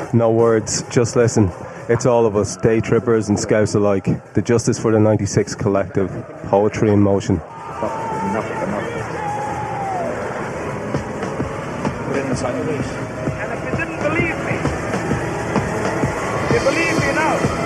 No words, just listen. It's all of us, day trippers and scouts alike. The Justice for the 96 Collective. Poetry in motion. Enough. Put in the sign of release. And if you didn't believe me, you believe me now.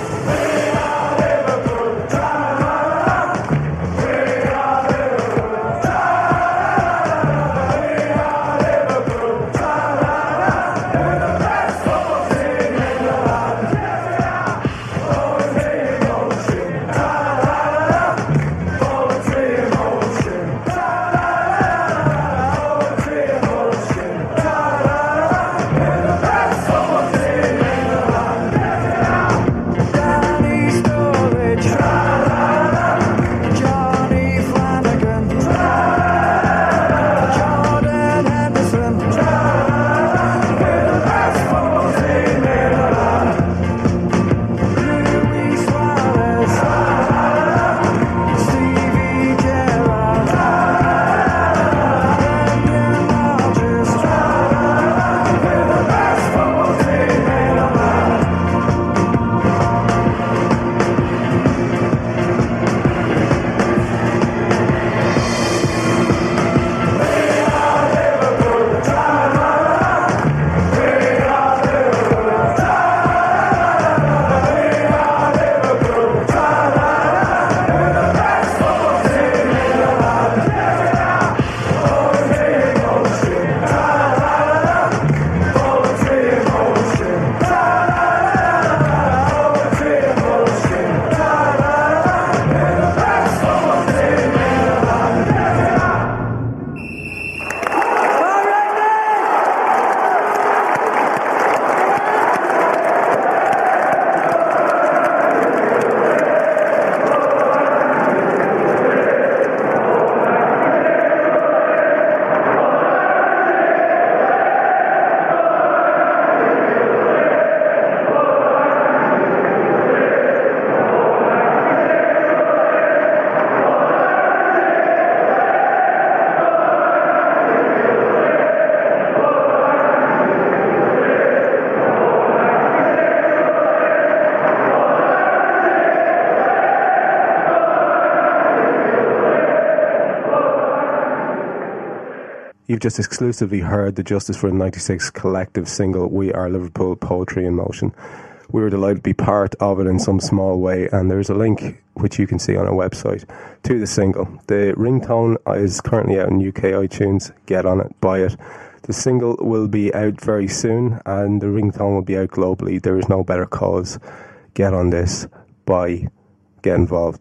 You've just exclusively heard the Justice for the 96 Collective single, We Are Liverpool, Poetry in Motion. We were delighted to be part of it in some small way, and there's a link, which you can see on our website, to the single. The ringtone is currently out in UK iTunes. Get on it, buy it. The single will be out very soon, and the ringtone will be out globally. There is no better cause. Get on this, buy, get involved.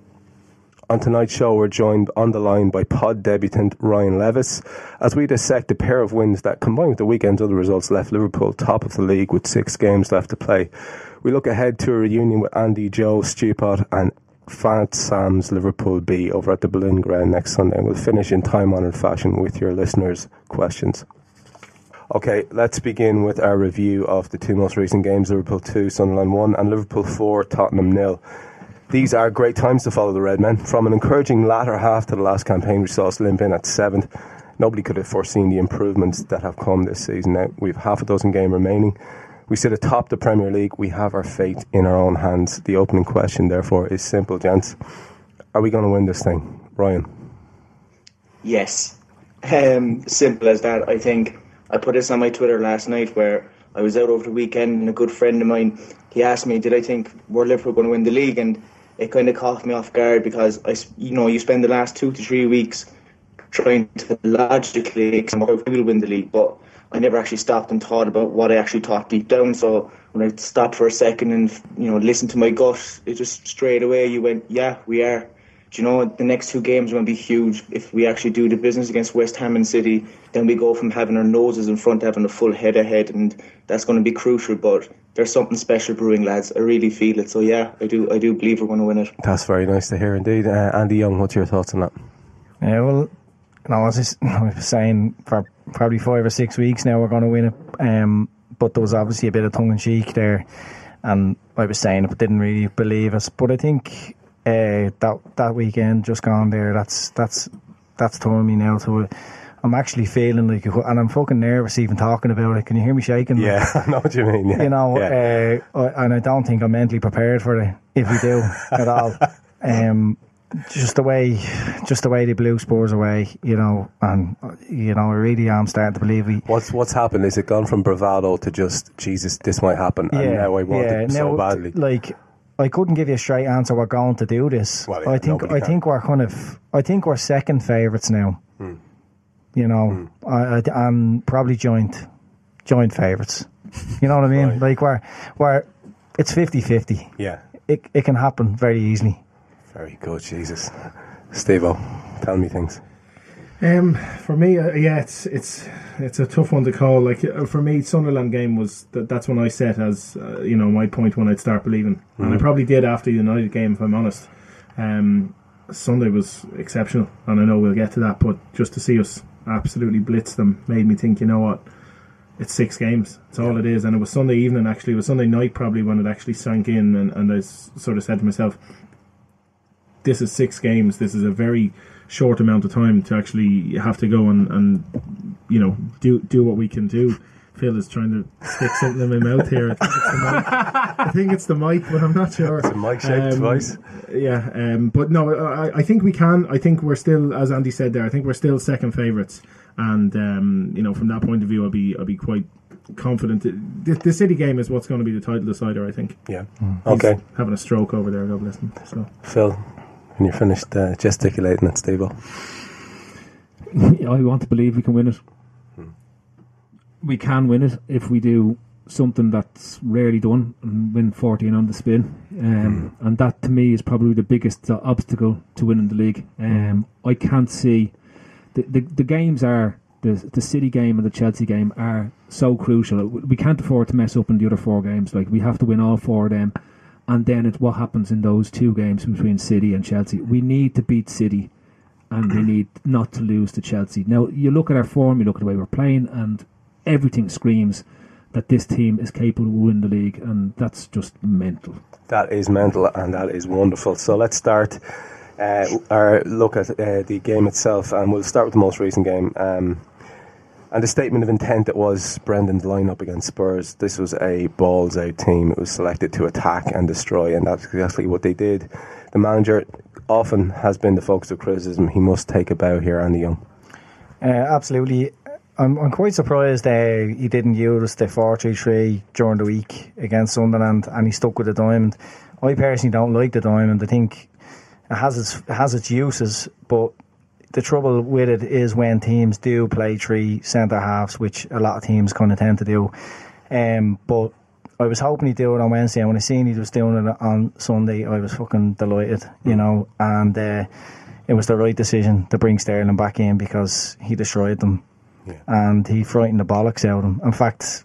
On tonight's show, we're joined on the line by pod debutant Ryan Levis as we dissect a pair of wins that, combined with the weekend's other results, left Liverpool top of the league with 6 games left to play. We look ahead to a reunion with Andy, Joe, Stupot and Fat Sam's Liverpool B over at the Boleyn Ground next Sunday, and we'll finish in time-honoured fashion with your listeners' questions. Okay, let's begin with our review of the 2 most recent games, Liverpool 2, Sunderland 1 and Liverpool 4, Tottenham 0. These are great times to follow the Redmen. From an encouraging latter half to the last campaign, which saw us limp in at 7th, nobody could have foreseen the improvements that have come this season. Now, we have half a dozen games remaining. We sit atop the Premier League. We have our fate in our own hands. The opening question, therefore, is simple, gents. Are we going to win this thing? Ryan? Yes. Simple as that. I think I put this on my Twitter last night where I was out over the weekend and a good friend of mine, he asked me, did I think were Liverpool going to win the league? And it kind of caught me off guard because, you spend the last 2 to 3 weeks trying to logically we will win the league, but I never actually stopped and thought about what I actually thought deep down. So when I stopped for a second and, listened to my gut, it just straight away you went, yeah, we are. The next 2 games are going to be huge. If we actually do the business against West Ham and City, then we go from having our noses in front to having a full head ahead, and that's going to be crucial. But there's something special brewing, lads. I really feel it. So yeah, I do believe we're going to win it. That's very nice to hear indeed. Andy Young, what's your thoughts on that? Yeah, well, as I was saying, for probably 5 or 6 weeks now we're going to win it. But there was obviously a bit of tongue-in-cheek there, and I was saying it, but didn't really believe us. But I think that weekend just gone there, that's torn me now to I'm actually feeling like, and I'm fucking nervous even talking about it. Can you hear me shaking? Yeah, I know what you mean. Yeah. You know, yeah. And I don't think I'm mentally prepared for it, if we do at all. Just the way they blew Spurs away, you know, and you know, I really am starting to believe What's happened? Is it gone from bravado to just Jesus? This might happen, and now I want it so badly. Like, I couldn't give you a straight answer. We're going to do this. Well, yeah, I think we're second favourites now. You know, and probably joint favourites. You know what I mean? Right. Like we're it's 50-50. Yeah, it can happen very easily. Very good, Jesus. Steve-O, tell me things. For me, it's a tough one to call. Like for me, Sunderland game was that's when I set as you know, my point when I'd start believing, and I probably did after the United game, if I'm honest. Sunday was exceptional, and I know we'll get to that, but just to see us absolutely blitz them made me think, you know what, it's 6 games. It's all it is. And it was Sunday evening, actually. It was Sunday night probably when it actually sank in, and I sort of said to myself, this is 6 games. This is a very short amount of time to actually have to go and you know, do what we can do. Phil is trying to stick something in my mouth here. I think it's the mic, but I'm not sure. It's a mic-shaped device. Yeah, but no, I think we can. I think we're still, as Andy said there, I think we're still second favourites. And, you know, from that point of view, I'll be quite confident. The City game is what's going to be the title decider, I think. Yeah. Okay. He's having a stroke over there, God bless him. So. Phil, when you're finished gesticulating at Steve-O. I want to believe we can win it. We can win it if we do something that's rarely done and win 14 on the spin. And that, to me, is probably the biggest obstacle to winning the league. I can't see... The games are... The City game and the Chelsea game are so crucial. We can't afford to mess up in the other 4 games. Like, we have to win all 4 of them. And then it's what happens in those 2 games between City and Chelsea. We need to beat City, and we need not to lose to Chelsea. Now, you look at our form, you look at the way we're playing, and everything screams that this team is capable of winning the league, and that's just mental. That is mental, and that is wonderful. So let's start our look at the game itself, and we'll start with the most recent game. And the statement of intent that was Brendan's lineup against Spurs. This was a balls-out team. It was selected to attack and destroy, and that's exactly what they did. The manager often has been the focus of criticism. He must take a bow here, Andy Young. Absolutely. I'm quite surprised he didn't use the 4-3-3 during the week against Sunderland, and he stuck with the diamond. I personally don't like the diamond. I think it has its uses, but the trouble with it is when teams do play 3 centre halves, which a lot of teams kind of tend to do. But I was hoping he'd do it on Wednesday, and when I seen he was doing it on Sunday, I was fucking delighted, you know. And it was the right decision to bring Sterling back in because he destroyed them. Yeah. And he frightened the bollocks out of them. In fact,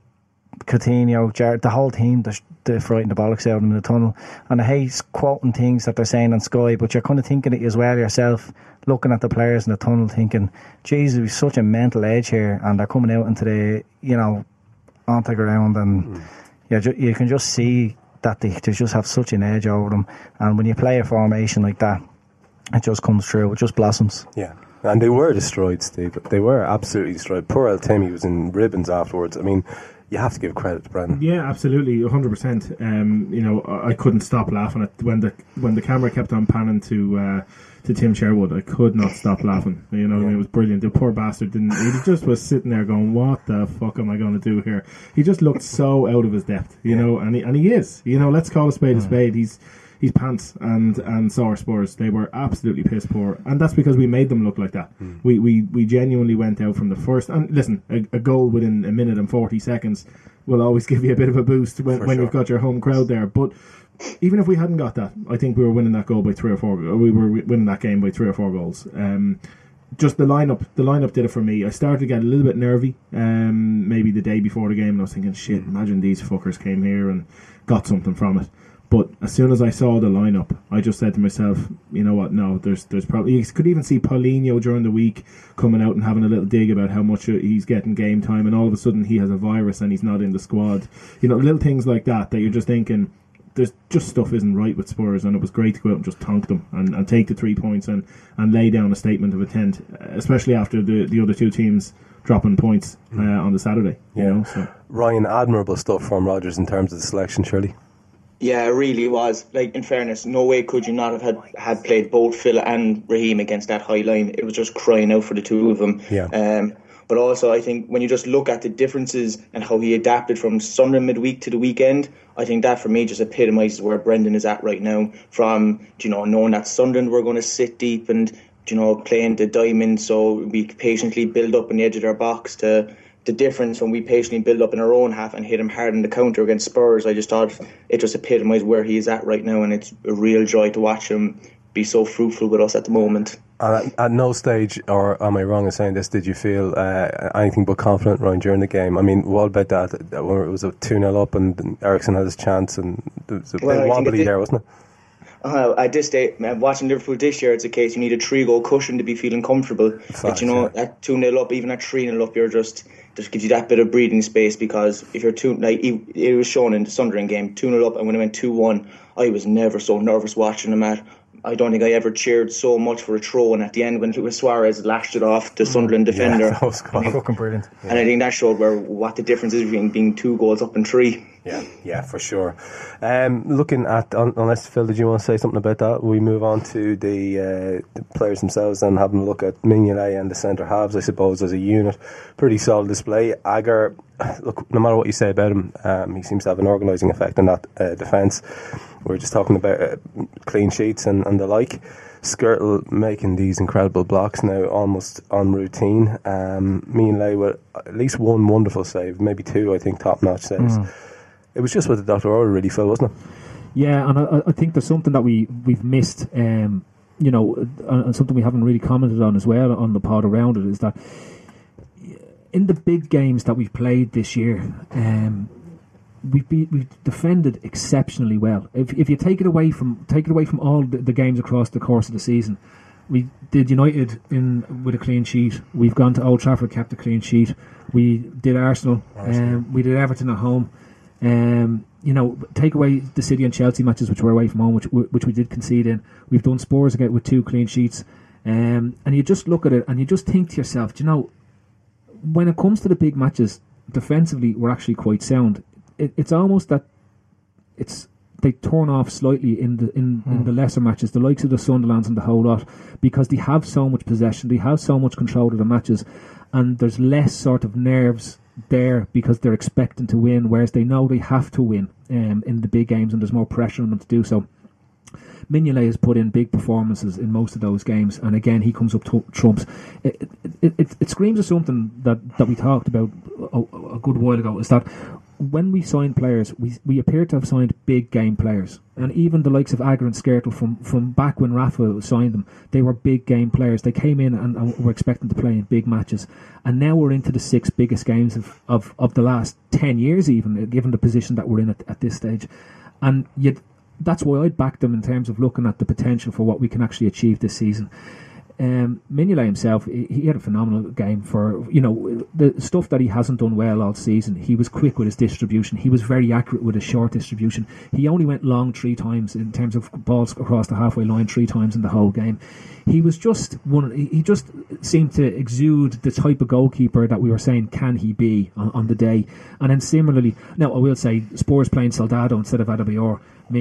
Coutinho, Jared, the whole team, they frightened the bollocks out of them in the tunnel. And I hate quoting things that they're saying on Sky, but you're kind of thinking it as well yourself, looking at the players in the tunnel, thinking, Jesus, we've such a mental edge here, and they're coming out into the, you know, onto the ground, and you can just see that they just have such an edge over them. And when you play a formation like that, it just comes through, it just blossoms. Yeah. And they were destroyed, Steve. They were absolutely destroyed. Poor El Timmy was in ribbons afterwards. I mean, you have to give credit to Brendan. Yeah, absolutely, 100%. You know, I couldn't stop laughing at when the camera kept on panning to Tim Sherwood. I could not stop laughing. You know what I mean? It was brilliant. The poor bastard didn't. He just was sitting there going, "What the fuck am I going to do here?" He just looked so out of his depth, you know. And he is. You know, let's call a spade a spade. He's pants and sore Spurs. They were absolutely piss poor, and that's because we made them look like that. We genuinely went out from the first. And listen, a goal within a minute and 40 seconds will always give you a bit of a boost when you've got your home crowd there. But even if we hadn't got that, I think we were winning that goal by 3 or 4. We were winning that game by 3 or 4 goals. Just the lineup did it for me. I started to get a little bit nervy, maybe the day before the game, and I was thinking, shit, imagine these fuckers came here and got something from it. But as soon as I saw the lineup, I just said to myself, you know what, no, there's probably... You could even see Paulinho during the week coming out and having a little dig about how much he's getting game time, and all of a sudden he has a virus and he's not in the squad. You know, little things like that you're just thinking, there's just stuff isn't right with Spurs, and it was great to go out and just tonk them and take the 3 points and lay down a statement of intent, especially after the other two teams dropping points on the Saturday. Yeah. You know, so. Ryan, admirable stuff from Rodgers in terms of the selection, surely. Yeah, it really was. Like, in fairness, no way could you not have had played both Phil and Raheem against that high line. It was just crying out for the two of them. Yeah. But also, I think when you just look at the differences and how he adapted from Sunderland midweek to the weekend, I think that for me just epitomises where Brendan is at right now. From, knowing that Sunderland were going to sit deep and, playing the diamond, so we patiently build up on the edge of their box, to the difference when we patiently build up in our own half and hit him hard in the counter against Spurs. I just thought it just epitomised where he is at right now, and it's a real joy to watch him be so fruitful with us at the moment. At no stage, or am I wrong in saying this, did you feel anything but confident, Ryan, during the game? I mean, what about that when it was a 2-0 up and Ericsson had his chance, and there was a bit wobbly there, wasn't it? At this stage, watching Liverpool this year, it's a case you need a 3-goal cushion to be feeling comfortable. But at 2-0 up, even at 3-0 up, you're just gives you that bit of breathing space, because if you're it was shown in the Sunderland game, 2-0 up, and when it went 2-1, I was never so nervous watching them. I don't think I ever cheered so much for a throw, and at the end when Luis Suarez lashed it off the Sunderland defender, that was fucking brilliant. And I think that showed what the difference is between being 2 goals up and 3. Yeah, for sure. Looking at, unless Phil, did you want to say something about that? We move on to the players themselves and having a look at Mignolet and the centre halves, I suppose, as a unit. Pretty solid display. Agar, look, no matter what you say about him, he seems to have an organising effect in that defence. We're just talking about clean sheets and the like. Skirtle making these incredible blocks now, almost on routine. Mignolet with at least one wonderful save, maybe 2, I think, top-notch saves. It was just what the Dr. Order really felt, wasn't it? Yeah, and I think there's something that we've missed, and something we haven't really commented on as well on the pod around it, is that in the big games that we've played this year, we've defended exceptionally well. If you take it away from all the games across the course of the season, we did United with a clean sheet. We've gone to Old Trafford, kept a clean sheet. We did Arsenal. We did Everton at home. Take away the City and Chelsea matches, which were away from home, which we did concede in. We've done Spurs again with 2 clean sheets. And you just look at it and you just think to yourself, when it comes to the big matches, defensively we're actually quite sound. It's almost that they turn off slightly in the lesser matches, the likes of the Sunderlands and the whole lot, because they have so much possession, they have so much control of the matches, and there's less sort of nerves there because they're expecting to win, whereas they know they have to win in the big games, and there's more pressure on them to do so. Mignolet has put in big performances in most of those games, and again he comes up trumps. It screams of something that we talked about a good while ago, is that when we sign players, we appear to have signed big game players. And even the likes of Agar and Skirtle from back when Rafa signed them, they were big game players. They came in and were expecting to play in big matches. And now we're into the 6 biggest games of the last 10 years even, given the position that we're in at this stage. And yet that's why I'd back them in terms of looking at the potential for what we can actually achieve this season. Mignolet himself, he had a phenomenal game for the stuff that he hasn't done well all season. He was quick with his distribution. He was very accurate with his short distribution. He only went long 3 times in terms of balls across the halfway line 3 times in the whole game. He was just he just seemed to exude the type of goalkeeper that we were saying can he be on the day. And then similarly, now I will say Spurs playing Soldado instead of Adebayor,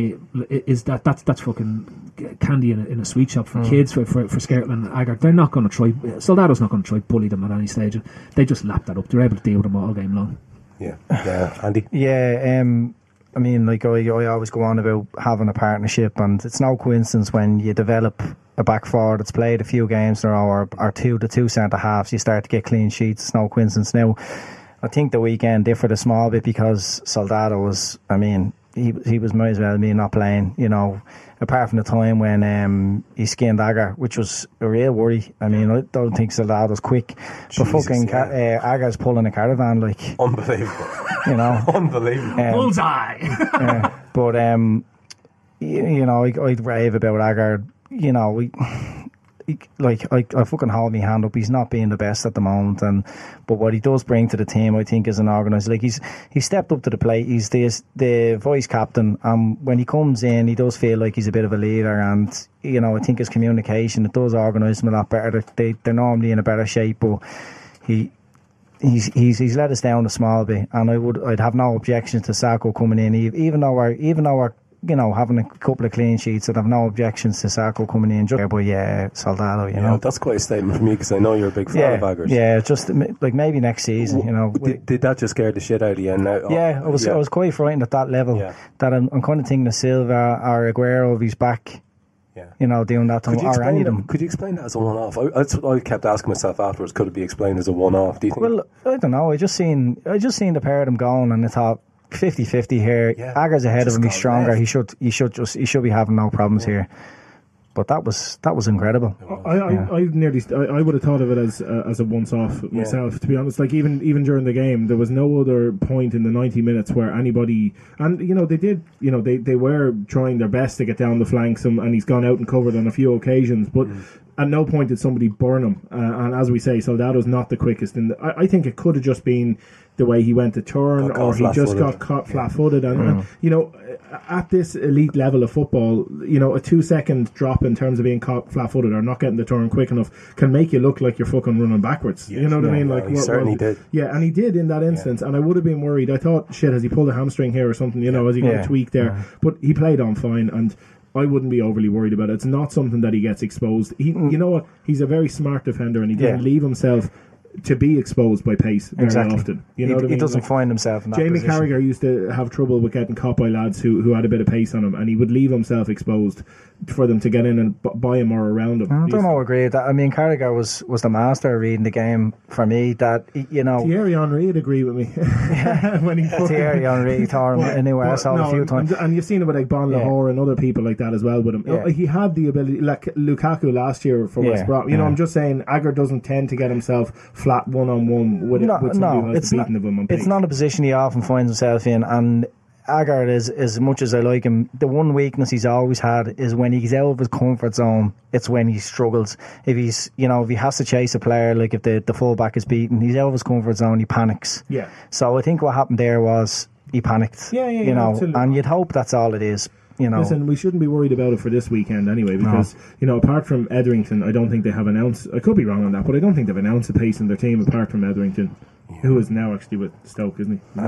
is that's fucking candy in a sweet shop for kids, for Skirtle and Agar. They're not going to try. Soldado's not going to try bully them at any stage. They just lap that up. They're able to deal with them all game long. Yeah, Andy. Yeah, I mean, like I always go on about having a partnership, and it's no coincidence when you develop a back four that's played a few games in a row, or the two centre halves, you start to get clean sheets. It's no coincidence. Now, I think the weekend differed a small bit because Soldado was, I mean, he was might as well be not playing, apart from the time when he skinned Agar, which was a real worry. I mean, I don't think Soldado's quick, but fucking Agar's pulling a caravan like unbelievable, unbelievable. Bullseye. But I'd rave about Agar. I fucking hold my hand up. He's not being the best at the moment, but what he does bring to the team, I think, is an organiser. Like he's stepped up to the plate. He's the vice captain. When he comes in, he does feel like he's a bit of a leader, and I think his communication, it does organise them a lot better. They're normally in a better shape, but he's let us down a small bit, and I'd have no objections to Sacco coming in, even though we're having a couple of clean sheets. I'd have no objections to Sacco coming in. But Soldado, you know. That's quite a statement from you, because I know you're a big fan of Aggers. Yeah, just like maybe next season, Did that just scare the shit out of you? Now, I was quite frightened at that level. Yeah. That I'm kind of thinking of Silva or Aguero if he's back. Yeah. Doing that to or any of them. Could you explain that as a one-off? That's what I kept asking myself afterwards. Could it be explained as a one-off? Do you think? Well, I don't know. I just seen the pair of them going, and I thought 50-50 here. Yeah, Aggers ahead of him. He's stronger. He should be having no problems here. But that was incredible. I would have thought of it as a once-off myself, to be honest. Like even during the game, there was no other point in the 90 minutes where anybody, and they did, they were trying their best to get down the flanks, and he's gone out and covered on a few occasions, but at no point did somebody burn him. And as we say, Soldado's not the quickest. And I think it could have just been the way he went to turn, or he just got caught flat-footed. And at this elite level of football, a 2-second drop in terms of being caught flat-footed or not getting the turn quick enough can make you look like you're fucking running backwards. Yes, you know what I mean? Like he certainly did. Yeah, and he did in that instance. And I would have been worried. I thought, shit, has he pulled a hamstring here or something? Has he got a tweak there? Yeah. But he played on fine, and I wouldn't be overly worried about it. It's not something that he gets exposed. You know what? He's a very smart defender, and he didn't leave himself to be exposed by pace very often. You know what I mean? He doesn't find himself in that Jamie position. Carragher used to have trouble with getting caught by lads who had a bit of pace on him, and he would leave himself exposed for them to get in and buy him or around him. I don't know, agree with that. I mean, Carragher was the master of reading the game for me. That Thierry Henry would agree with me when he Thierry Henry tore him anywhere a few times, and you've seen it with like Bon Lahore and other people like that as well with him. He had the ability, like Lukaku last year for West Brom. I'm just saying, Aggers doesn't tend to get himself flat one-on-one with somebody who has the beating of him on pace. It's not a position he often finds himself in, and Aggers is, as much as I like him, the one weakness he's always had is when he's out of his comfort zone. It's when he struggles. If he's, if he has to chase a player, like if the fullback is beaten, he's out of his comfort zone. He panics. Yeah. So I think what happened there was he panicked. Yeah. Absolutely. And you'd hope that's all it is. Listen, we shouldn't be worried about it for this weekend anyway, because apart from Etherington, I don't think they have announced. I could be wrong on that, but I don't think they've announced a pace in their team apart from Etherington. Who is now actually with Stoke, isn't he?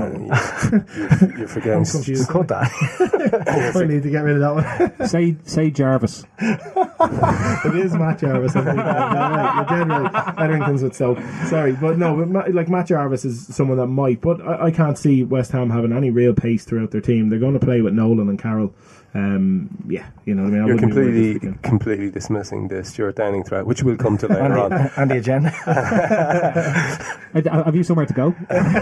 You're forgetting. Cut that. I need to get rid of that one. Say Jarvis. It is Matt Jarvis. You're dead right. Etherington's with Stoke. Sorry, but no, Matt Jarvis is someone that might, but I can't see West Ham having any real pace throughout their team. They're going to play with Nolan and Carroll. You know what I mean? You're completely dismissing the Stuart Downing threat, which we'll come to later on. And the agenda. Have you somewhere to go?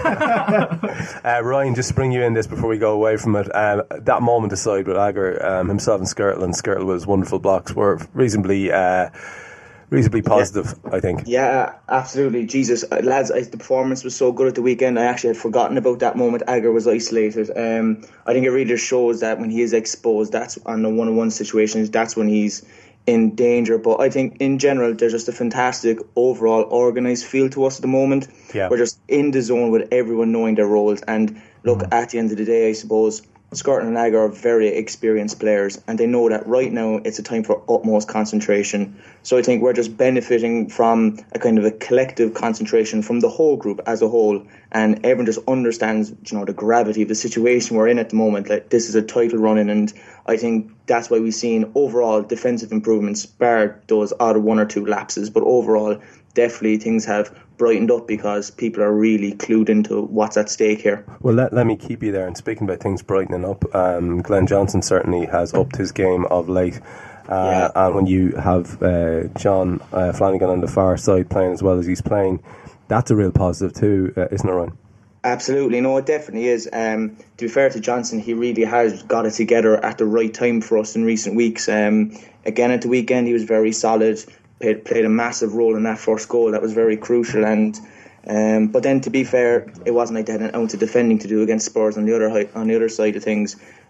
Ryan, just to bring you in this before we go away from it, that moment aside with Agar, himself and Skirtle with his wonderful blocks were reasonably positive, I think. Yeah, absolutely. Jesus, lads, the performance was so good at the weekend. I actually had forgotten about that moment. Agar was isolated. I think it really just shows that when he is exposed, that's on the one-on-one situations, that's when he's in danger. But I think in general, there's just a fantastic overall organised feel to us at the moment. Yeah. We're just in the zone with everyone knowing their roles. And look, at the end of the day, I suppose, Skirtle and Agar are very experienced players, and they know that right now it's a time for utmost concentration. So I think we're just benefiting from a kind of a collective concentration from the whole group as a whole, and everyone just understands, the gravity of the situation we're in at the moment. Like, this is a title running, and I think that's why we've seen overall defensive improvements, bar those odd one or two lapses. But overall, definitely things have brightened up because people are really clued into what's at stake here. Well, let me keep you there. And speaking about things brightening up, Glenn Johnson certainly has upped his game of late. And when you have John Flanagan on the far side playing as well as he's playing, that's a real positive too, isn't it, Ryan? Absolutely, no, it definitely is. To be fair to Johnson, he really has got it together at the right time for us in recent weeks. Again, at the weekend, he was very solid. Played a massive role in that first goal. That was very crucial. And but then, to be fair, it wasn't like they had an ounce of defending to do against Spurs on the other side of things.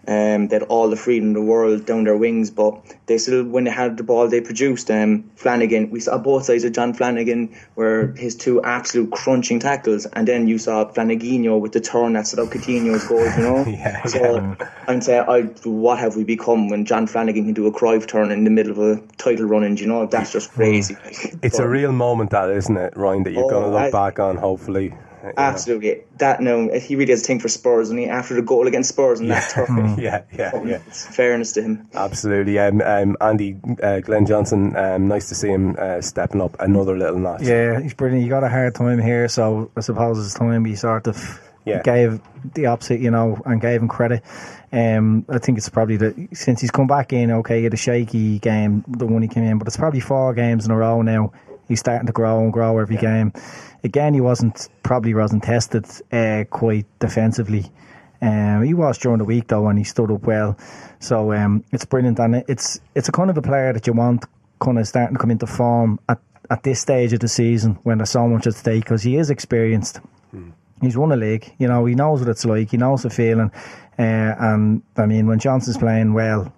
They had all the freedom in the world down their wings, but they still, when they had the ball, they produced. Flanagan, we saw both sides of John Flanagan, where his two absolute crunching tackles, and then you saw Flanaginho with the turn that set up Coutinho's goals, you know. I'm saying, what have we become when John Flanagan can do a Cruyff turn in the middle of a title run? You know, that's just crazy. It's a real moment, that, isn't it, Ryan, that you're going to look back on, hopefully. Absolutely. That, no, he really has a thing for Spurs, and after the goal against Spurs and that turn. Yeah. It's fairness to him. Absolutely. Andy, Glenn Johnson, nice to see him stepping up another little notch. Yeah, he's brilliant. He got a hard time here, so I suppose it's time he sort of gave the opposite, you know, and gave him credit. I think it's probably since he's come back in, okay, he had a shaky game, the one he came in, but it's probably 4 games in a row now. He's starting to grow every game. Again, he probably wasn't tested quite defensively. He was during the week though, and he stood up well. So it's brilliant, and it's a kind of a player that you want kind of starting to come into form at this stage of the season when there's so much at stake, because he is experienced. He's won a league, you know, he knows what it's like, he knows the feeling, and I mean, when Johnson's playing well,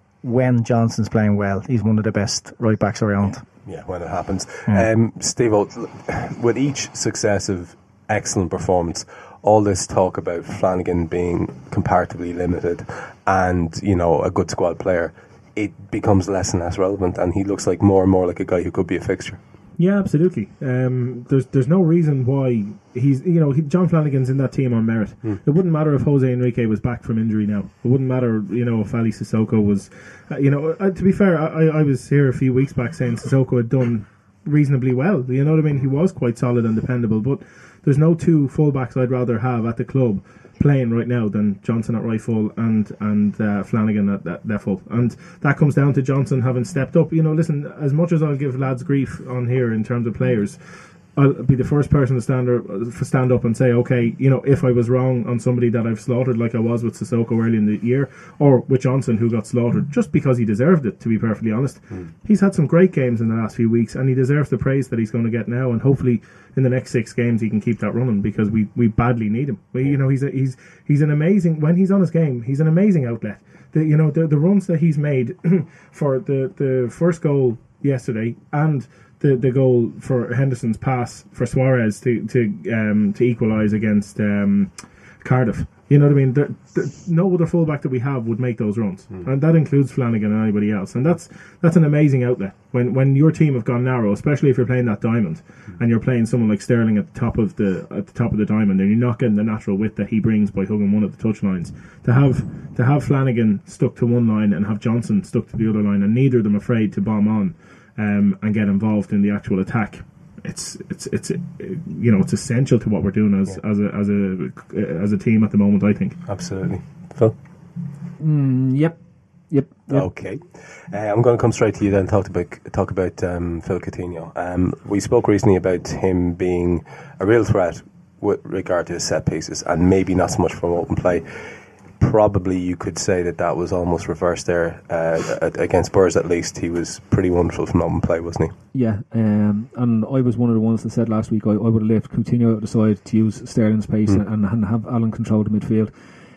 he's one of the best right backs around. Yeah, when it happens. Steve-O, with each successive excellent performance, all this talk about Flanagan being comparatively limited and, you know, a good squad player, it becomes less and less relevant, and he looks like more and more like a guy who could be a fixture. Yeah, absolutely. There's no reason why John Flanagan's in that team on merit. It wouldn't matter if Jose Enrique was back from injury now. It wouldn't matter, you know, if Ali Sissoko was, to be fair, I was here a few weeks back saying Sissoko had done reasonably well. You know what I mean? He was quite solid and dependable, but there's no two fullbacks I'd rather have at the club playing right now than Johnson at right full and Flanagan at left full, and that comes down to Johnson having stepped up. You know, listen, as much as I'll give lads grief on here in terms of players, I'll be the first person to stand up and say, okay, you know, if I was wrong on somebody that I've slaughtered like I was with Sissoko early in the year, or with Johnson who got slaughtered just because he deserved it, to be perfectly honest. He's had some great games in the last few weeks, and he deserves the praise that he's going to get now, and hopefully in the next 6 games he can keep that running, because we badly need him. You know, he's an amazing, when he's on his game, he's an amazing outlet. The runs that he's made for the first goal yesterday, and the goal for Henderson's pass for Suarez to equalise against Cardiff. You know what I mean? No other fullback that we have would make those runs, and that includes Flanagan and anybody else. And that's an amazing outlet when your team have gone narrow, especially if you're playing that diamond and you're playing someone like Sterling at the top of the diamond, and you're not getting the natural width that he brings by hugging one of the touch lines. To have Flanagan stuck to one line and have Johnson stuck to the other line, and neither of them afraid to bomb on and get involved in the actual attack. It's essential to what we're doing as a team at the moment, I think. Absolutely. Phil? Yep. Okay. I'm going to come straight to you then. Talk about Phil Coutinho. We spoke recently about him being a real threat with regard to his set pieces, and maybe not so much from open play. Probably you could say that was almost reversed there against Spurs. At least he was pretty wonderful from open play, wasn't he? Yeah, and I was one of the ones that said last week I would have left Coutinho out the side to use Sterling's pace and have Alan control the midfield.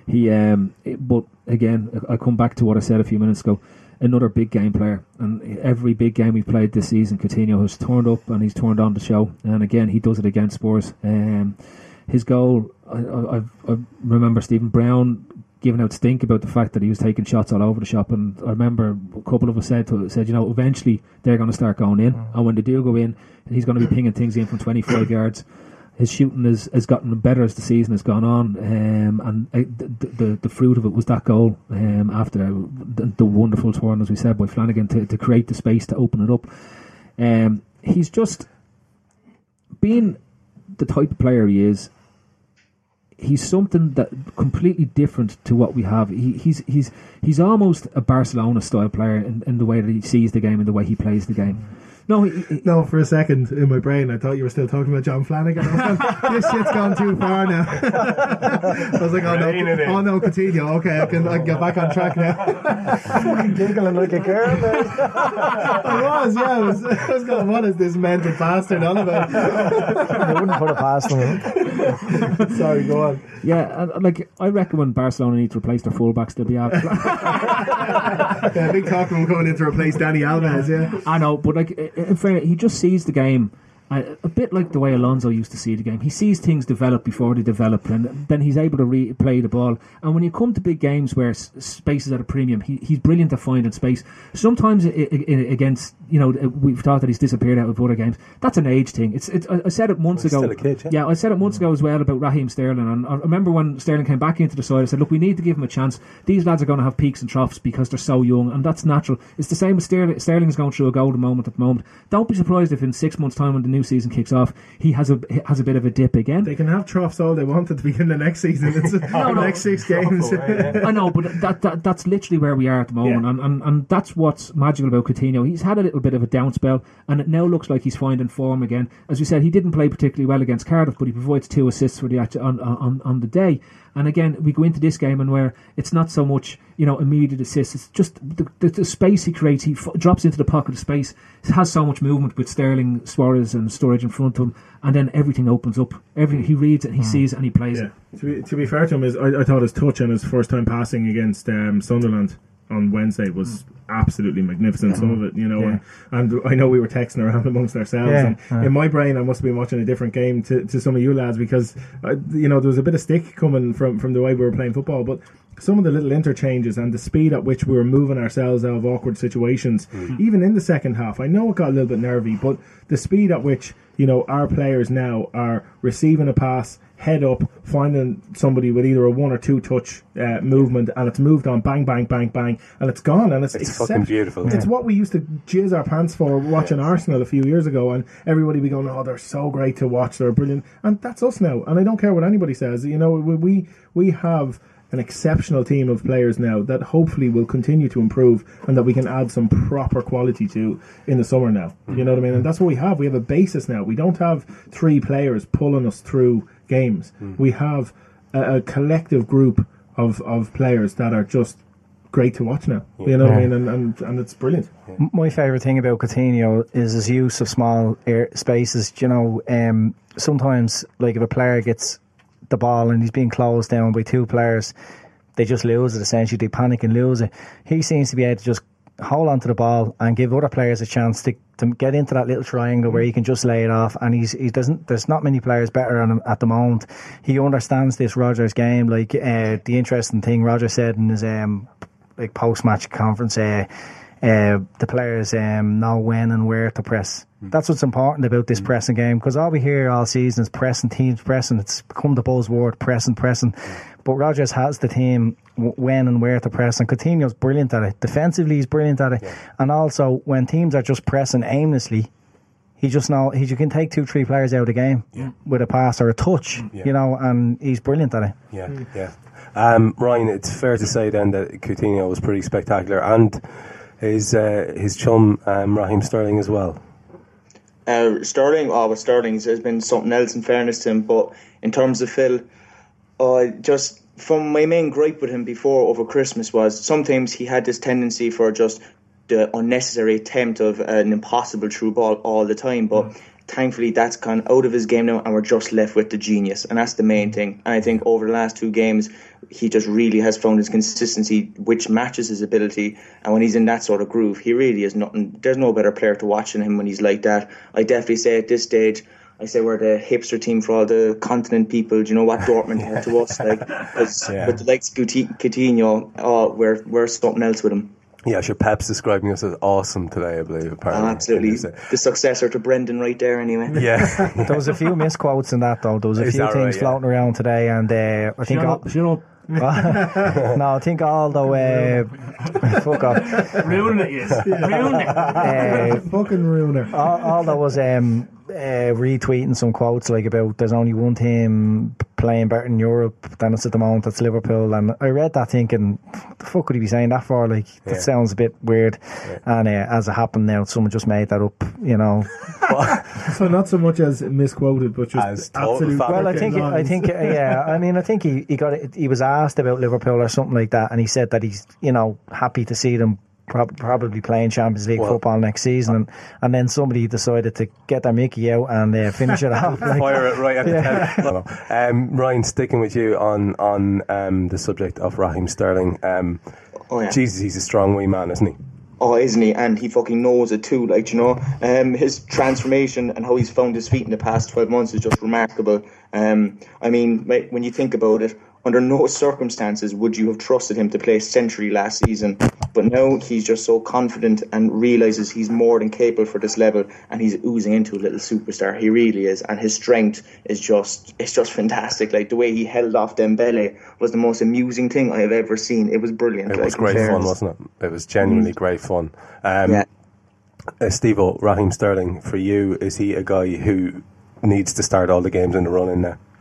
But again, I come back to what I said a few minutes ago. Another big game player, and every big game we've played this season, Coutinho has turned up and he's turned on the show. And again, he does it against Spurs. His goal, I remember Stephen Brown giving out stink about the fact that he was taking shots all over the shop, and I remember a couple of us said eventually they're going to start going in, and when they do go in, he's going to be pinging things in from 25 yards. His shooting has gotten better as the season has gone on, and the fruit of it was that goal after the wonderful turn, as we said, by Flanagan to create the space to open it up. He's just being the type of player he is. He's something that completely different to what we have. He's almost a Barcelona style player in the way that he sees the game and the way he plays the game. No, No, for a second in my brain, I thought you were still talking about John Flanagan. I was going, this shit's gone too far now. I was like, oh no, Coutinho. Okay, I can get back on track now. Fucking giggling like a girl. I was going, what is this mental bastard on about? I wouldn't put it past them. Sorry, go on. yeah, like I reckon when Barcelona need to replace their fullbacks, they'll be out. Yeah, big talk of him coming in to replace Dani Alves, yeah. I know, but like in fairness, he just sees the game a bit like the way Alonso used to see the game. He sees things develop before they develop, and then he's able to play the ball. And when you come to big games where space is at a premium, he's brilliant at finding space. Sometimes against, we've thought that he's disappeared out of other games. That's an age thing. I said it months ago. Still a kid, yeah. I said it months ago as well about Raheem Sterling. And I remember when Sterling came back into the side, I said, look, we need to give him a chance. These lads are going to have peaks and troughs because they're so young, and that's natural. It's the same with Sterling. Sterling's going through a golden moment at the moment. Don't be surprised if in 6 months' time when the new season kicks off, he has a bit of a dip again. They can have troughs all they want at the beginning of next season. It's the next 6 games. I know, but that's literally where we are at the moment, and that's what's magical about Coutinho. He's had a little bit of a down spell, and it now looks like he's finding form again. As we said, he didn't play particularly well against Cardiff, but he provides 2 assists for the on the day. And again, we go into this game and where it's not so much immediate assists. It's just the space he creates. He drops into the pocket of space. He has so much movement with Sterling, Suarez, and Sturridge in front of him, and then everything opens up. He reads it, he sees it, and he plays it. To be fair to him, I thought his touch and his first time passing against Sunderland on Wednesday was absolutely magnificent. Some of it, and I know we were texting around amongst ourselves, and in my brain I must have been watching a different game to some of you lads, because there was a bit of stick coming from the way we were playing football, but some of the little interchanges and the speed at which we were moving ourselves out of awkward situations, even in the second half, I know it got a little bit nervy, but the speed at which our players now are receiving a pass, head up, finding somebody with either a 1 or 2 touch movement, and it's moved on, bang, bang, bang, bang, and it's gone, and it's fucking beautiful. It's what we used to jizz our pants for watching Arsenal a few years ago, and everybody be going, oh, they're so great to watch, they're brilliant, and that's us now, and I don't care what anybody says. We have an exceptional team of players now that hopefully will continue to improve, and that we can add some proper quality to in the summer now. You know what I mean? And that's what we have. We have a basis now. We don't have 3 players pulling us through games. We have a collective group of players that are just great to watch now. You know what I mean? And it's brilliant. My favourite thing about Coutinho is his use of small spaces. Sometimes, like if a player gets the ball and he's being closed down by 2 players, they just lose it, essentially. They panic and lose it. He seems to be able to just hold on to the ball and give other players a chance to get into that little triangle where he can just lay it off, and there's not many players better on him at the moment. He understands this Rodgers game. Like the interesting thing Roger said in his post-match conference, the players know when and where to press. That's what's important about this pressing game, because all we hear all season is pressing, teams pressing. It's become the buzzword, pressing. But Rodgers has the team when and where to press, and Coutinho's brilliant at it. Defensively, he's brilliant at it, and also when teams are just pressing aimlessly, you can take 2-3 players out of the game with a pass or a touch, and he's brilliant at it. Ryan, it's fair to say then that Coutinho was pretty spectacular, and his chum Raheem Sterling as well. Sterling's has been something else, in fairness to him. But in terms of Phil, just from my main gripe with him before over Christmas was sometimes he had this tendency for just the unnecessary attempt of an impossible through ball all the time. But thankfully that's gone out of his game now, and we're just left with the genius, and that's the main thing. And I think over the last 2 games he just really has found his consistency, which matches his ability, and when he's in that sort of groove, he really is nothing. There's no better player to watch than him when he's like that. I definitely say at this stage, I say we're the hipster team for all the continent people. Do you know what Dortmund had to us? With the likes of Coutinho, we're something else with him. Yeah, sure. Pep's describing us as awesome today, I believe. Apparently, absolutely. The successor to Brendan right there, anyway. Yeah. There was a few misquotes in that, though. There was a few things floating around today, and I think. Shut up. No, I think although fuck off, ruining it, yes, ruining it, fucking ruiner. All that was retweeting some quotes like about there's only one team playing better in Europe than it's at the moment, that's Liverpool, and I read that thinking, what the fuck could he be saying that for? Like, that sounds a bit weird. And as it happened now, someone just made that up, you know. So not so much as misquoted, but just as absolute. Well, I think yeah. I mean, I think he was asked about Liverpool or something like that, and he said that he's, you know, happy to see them probably playing Champions League football next season, and then somebody decided to get their Mickey out and finish it off. Like, fire it right at the head. Ryan, sticking with you on the subject of Raheem Sterling. Jesus, he's a strong wee man, isn't he? Oh, isn't he? And he fucking knows it too. Like, you know, his transformation and how he's found his feet in the past 12 months is just remarkable. I mean, when you think about it, under no circumstances would you have trusted him to play a century last season. But now he's just so confident and realises he's more than capable for this level, and he's oozing into a little superstar. He really is. And his strength is just fantastic. Like, the way he held off Dembele was the most amusing thing I have ever seen. It was brilliant. It was great fun, wasn't it? It was genuinely great fun. Steve-O, Raheem Sterling, for you, is he a guy who needs to start all the games in the run-in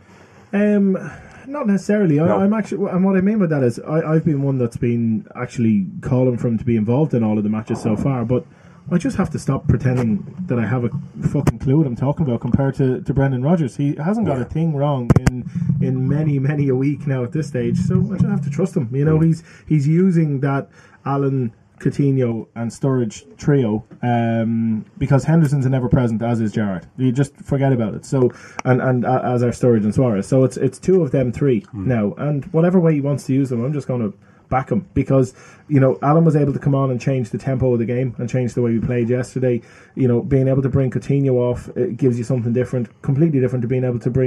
now? Not necessarily. I'm actually, and what I mean by that is, I've been one that's been actually calling for him to be involved in all of the matches so far, but I just have to stop pretending that I have a fucking clue what I'm talking about compared to Brendan Rodgers. He hasn't got a thing wrong in many a week now at this stage, so I just have to trust him. You know, he's using that Alan, Coutinho and Sturridge trio because Henderson's never present, as is Gerrard. You just forget about it. So and as are Sturridge and Suarez. So it's two of them three now, and whatever way he wants to use them, I'm just going to back him, because, you know, Alan was able to come on and change the tempo of the game and change the way we played yesterday. You know, being able to bring Coutinho off, it gives you something different, completely different to being able to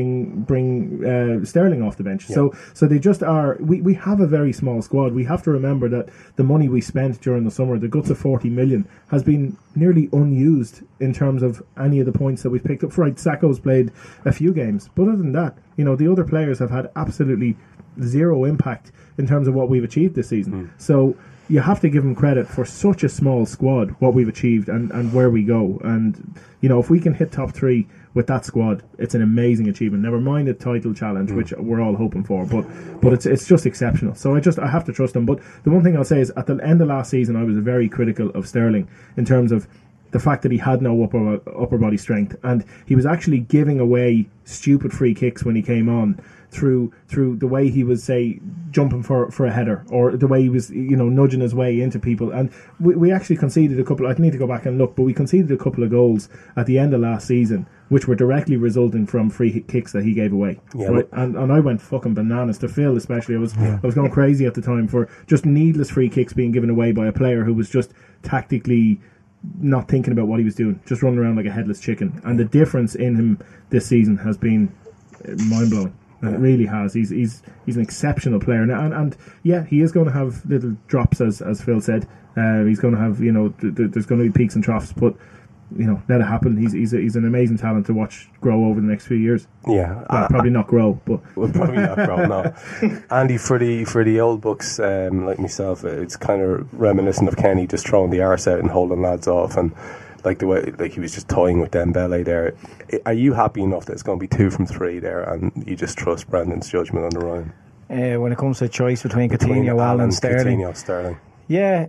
bring Sterling off the bench. So they just are. We have a very small squad. We have to remember that the money we spent during the summer, the guts of 40 million, has been nearly unused in terms of any of the points that we've picked up. Right, Sakho's played a few games, but other than that, you know, the other players have had absolutely zero impact in terms of what we've achieved this season. So you have to give them credit for such a small squad, what we've achieved and where we go. And, you know, if we can hit top three with that squad, it's an amazing achievement. Never mind a title challenge, which we're all hoping for, but it's just exceptional. So I have to trust them. But the one thing I'll say is, at the end of last season, I was very critical of Sterling in terms of the fact that he had no upper body strength, and he was actually giving away stupid free kicks when he came on through the way he was, say, jumping for a header, or the way he was, you know, nudging his way into people. And we actually conceded a couple. I'd need to go back and look, but we conceded a couple of goals at the end of last season, which were directly resulting from free kicks that he gave away. Right? And I went fucking bananas, to Phil especially. I was going crazy at the time for just needless free kicks being given away by a player who was just tactically not thinking about what he was doing, just running around like a headless chicken. And the difference in him this season has been mind-blowing. It really has. He's an exceptional player, and yeah, he is going to have little drops, as Phil said. He's going to have, you know, there's going to be peaks and troughs, but, you know, let it happen. He's an amazing talent to watch grow over the next few years. Yeah, probably not grow, but will probably not grow. No, Andy, for the old books, like myself, it's kind of reminiscent of Kenny just throwing the arse out and holding lads off, and like the way, like, he was just toying with Dembele there. Are you happy enough that it's going to be 2 from 3 there, and you just trust Brendan's judgment on the Ryan? When it comes to a choice between Coutinho, Allen, Sterling. Coutinho, Sterling. Yeah,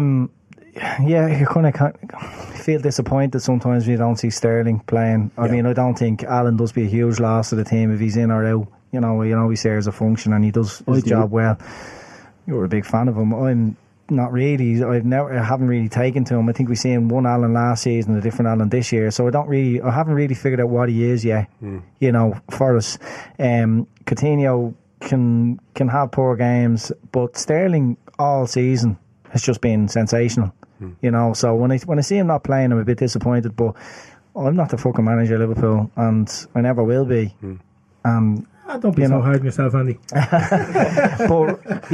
you kind of feel disappointed sometimes when you don't see Sterling playing. I mean, I don't think Allen does be a huge loss to the team if he's in or out. You know, he serves a function and he does his job well. You're a big fan of him. I'm not really. I haven't really taken to him. I think we seen one Allen last season, a different Allen this year. So I haven't really figured out what he is yet. You know, for us, Coutinho can have poor games, but Sterling all season has just been sensational. You know, so when I see him not playing, I'm a bit disappointed. But I'm not the fucking manager of Liverpool, and I never will be. Don't be so hard on yourself, Andy. But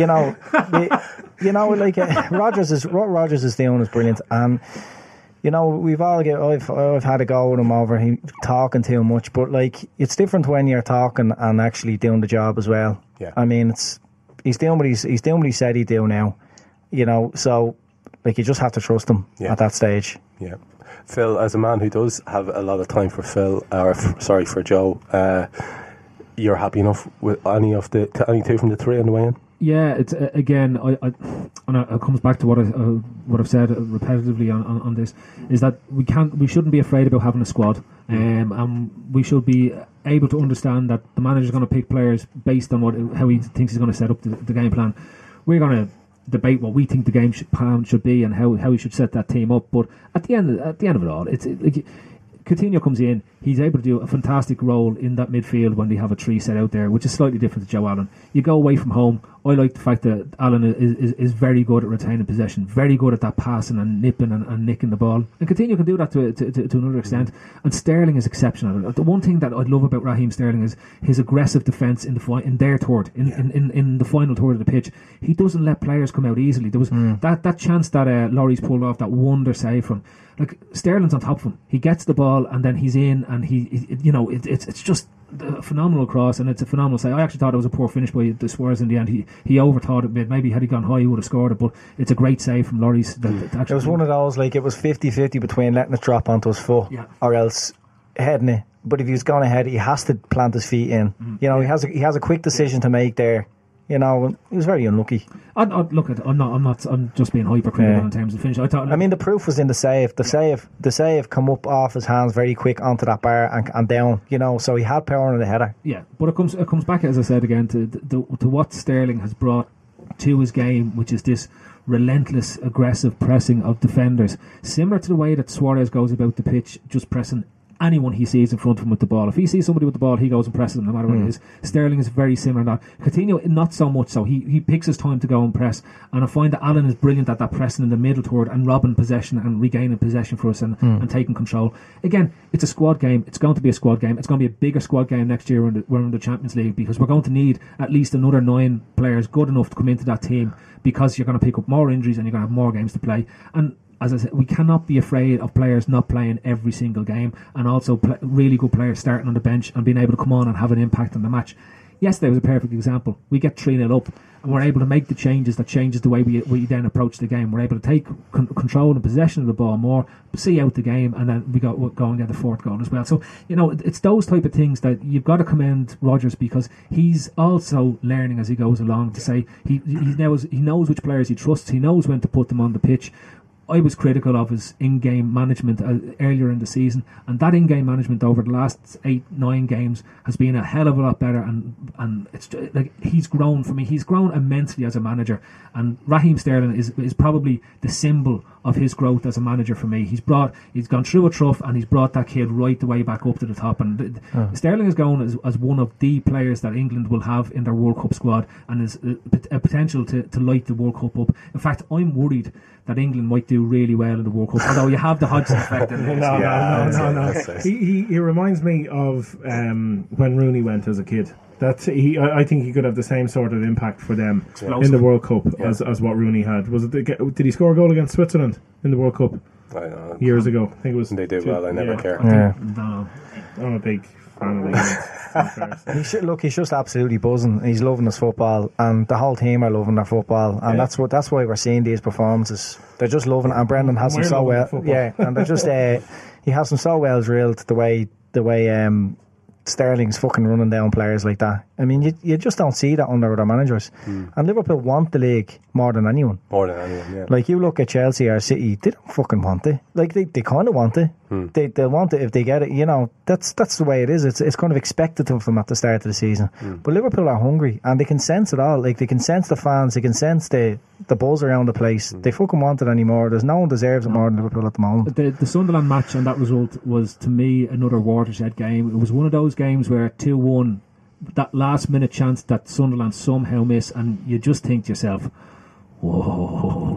like Rodgers is doing is brilliant, and you know, we've all I've had a go with him over him talking too much, but like, it's different when you're talking and actually doing the job as well. Yeah. I mean, he's doing what he said he'd do now. You know, so Like, you just have to trust him at that stage. Yeah. Phil, as a man who does have a lot of time for for Joe, you're happy enough with any two from the three on the way in? Yeah, it's again, and it comes back to what I've said repetitively on this, is that we shouldn't be afraid about having a squad, and we should be able to understand that the manager's going to pick players based on how he thinks he's going to set up the game plan. We're going to debate what we think the game plan should be and how he should set that team up. But at the end of it all, Coutinho comes in, he's able to do a fantastic role in that midfield when they have a tree set out there, which is slightly different to Joe Allen. You go away from home, I like the fact that Allen is very good at retaining possession, very good at that passing and nipping and nicking the ball. And Coutinho can do that to another extent. And Sterling is exceptional. The one thing that I love about Raheem Sterling is his aggressive defence in the final third of the pitch. He doesn't let players come out easily. There was that chance that Lloris pulled off, that wonder save from. Like, Sterling's on top of him. He gets the ball and then he's in, and it's just a phenomenal cross, and it's a phenomenal save. I actually thought it was a poor finish by the Spurs in the end. He overthought it a bit. Maybe had he gone high, he would have scored it, but it's a great save from Lloris. It was one of those, like, it was 50-50 between letting it drop onto his foot or else heading it. But if he's gone ahead, he has to plant his feet in. He has a quick decision to make there. He was very unlucky. I'm just being hypercritical in terms of finish. I mean, the proof was in the save. The save come up off his hands very quick onto that bar and down. So he had power on the header. Yeah, but it comes back, as I said again, to what Sterling has brought to his game, which is this relentless, aggressive pressing of defenders, similar to the way that Suarez goes about the pitch, just pressing anyone he sees in front of him with the ball. If he sees somebody with the ball, he goes and presses them no matter what it is. Sterling is very similar to that. Coutinho, not so much so. He picks his time to go and press, and I find that Allen is brilliant at that pressing in the middle toward and robbing possession and regaining possession for us and taking control. Again, it's a squad game. It's going to be a squad game. It's going to be a bigger squad game next year when we're in the Champions League, because we're going to need at least another 9 players good enough to come into that team, because you're going to pick up more injuries and you're going to have more games to play. And as I said, we cannot be afraid of players not playing every single game, and also really good players starting on the bench and being able to come on and have an impact on the match. Yesterday was a perfect example. We get 3-0 up and we're able to make the changes that changes the way we then approach the game. We're able to take control and possession of the ball more, see out the game, and then we go and get the 4th goal as well. So, it's those type of things that you've got to commend Rodgers, because he's also learning as he goes along to say he knows which players he trusts, he knows when to put them on the pitch. I was critical of his in-game management earlier in the season, and that in-game management over the last 8-9 games has been a hell of a lot better, and it's like he's grown for me. He's grown immensely as a manager, and Raheem Sterling is probably the symbol of his growth as a manager for me. He's gone through a trough, and he's brought that kid right the way back up to the top, and Sterling is going as one of the players that England will have in their World Cup squad, and is a potential to light the World Cup up. In fact, I'm worried that England might do really well in the World Cup, although you have the Hodgson effect in there. No. He reminds me of when Rooney went as a kid. I think he could have the same sort of impact for them in the World Cup as what Rooney had. Did he score a goal against Switzerland in the World Cup? I don't know. Years ago. I think it was. They do well. I never care. No. I'm a big fan of England. He's just absolutely buzzing. He's loving his football, and the whole team are loving their football, and that's why we're seeing these performances. They're just loving it, and Brendan has them so well. Yeah, and they're just he has them so well drilled the way Sterling's fucking running down players like that. I mean, you just don't see that under other managers. And Liverpool want the league more than anyone. Yeah. Like, you look at Chelsea or City, they don't fucking want it. Like, they kind of want it. They'll want it if they get it. That's the way it is. It's kind of expected of them at the start of the season. But Liverpool are hungry, and they can sense it all. Like, they can sense the fans, they can sense the buzz around the place. They fucking want it anymore. There's no one deserves it more than Liverpool at the moment. The Sunderland match and that result was, to me, another watershed game. It was one of those games where 2-1, that last minute chance that Sunderland somehow miss, and you just think to yourself, whoa,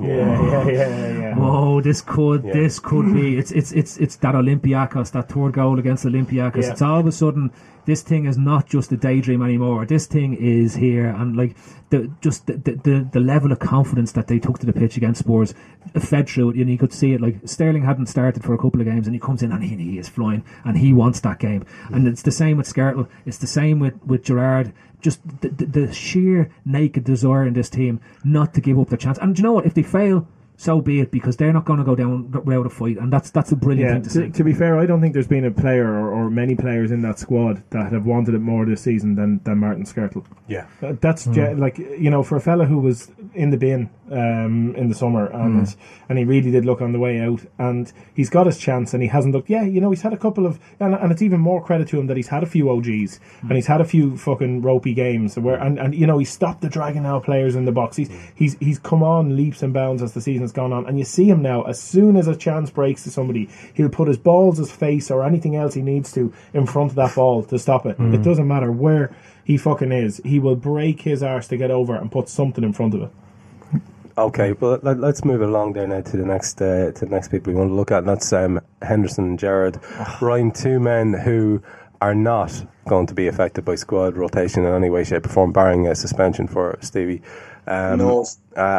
whoa, this could be. It's that Olympiacos, that third goal against Olympiacos. It's all of a sudden, this thing is not just a daydream anymore. This thing is here, and like the level of confidence that they took to the pitch against Spurs fed through it, and you could see it. Like, Sterling hadn't started for a couple of games, and he comes in and he is flying, and he wants that game. And it's the same with Skrtel. It's the same with Gerrard. Just the sheer naked desire in this team not to give up their chance. And do you know what? If they fail, so be it, because they're not going to go down without a fight, and that's a brilliant thing to see. To be fair, I don't think there's been a player or many players in that squad that have wanted it more this season than Martin Skirtle. Yeah, that's like, you know, for a fella who was in the bin in the summer and he really did look on the way out, and he's got his chance and he hasn't looked. Yeah, you know, he's had a couple of, and it's even more credit to him that he's had a few OGs and he's had a few fucking ropey games where and you know, he's stopped the dragging now players in the box. He's come on leaps and bounds as the season's gone on, and you see him now. As soon as a chance breaks to somebody, he'll put his balls, his face, or anything else he needs to in front of that ball to stop it. It doesn't matter where he fucking is. He will break his arse to get over and put something in front of it. Okay, well, let's move along there now to the next people we want to look at, and that's Henderson and Gerrard. Ryan, two men who are not going to be affected by squad rotation in any way, shape or form, barring a suspension for Stevie. No.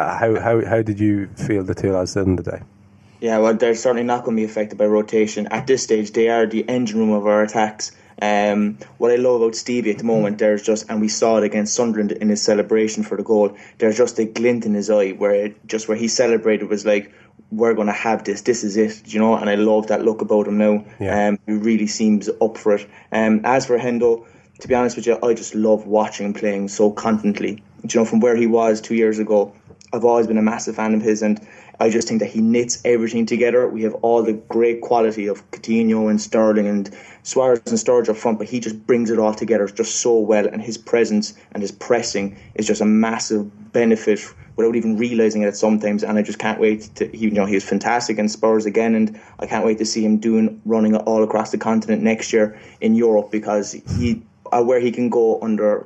How did you feel the two lads did in the day? Yeah, well, they're certainly not going to be affected by rotation. At this stage, they are the engine room of our attacks. What I love about Stevie at the moment, there's just, and we saw it against Sunderland in his celebration for the goal, there's just a glint in his eye where he celebrated was like, we're going to have this is it, you know, and I love that look about him now. Yeah. He really seems up for it. As for Hendo, to be honest with you, I just love watching him playing so confidently. You know, from where he was 2 years ago, I've always been a massive fan of his, and I just think that he knits everything together. We have all the great quality of Coutinho and Sterling and Suarez and Sturridge up front, but he just brings it all together just so well, and his presence and his pressing is just a massive benefit without even realising it sometimes. And I just can't wait to, he was fantastic in Spurs again, and I can't wait to see him running all across the continent next year in Europe, because where he can go under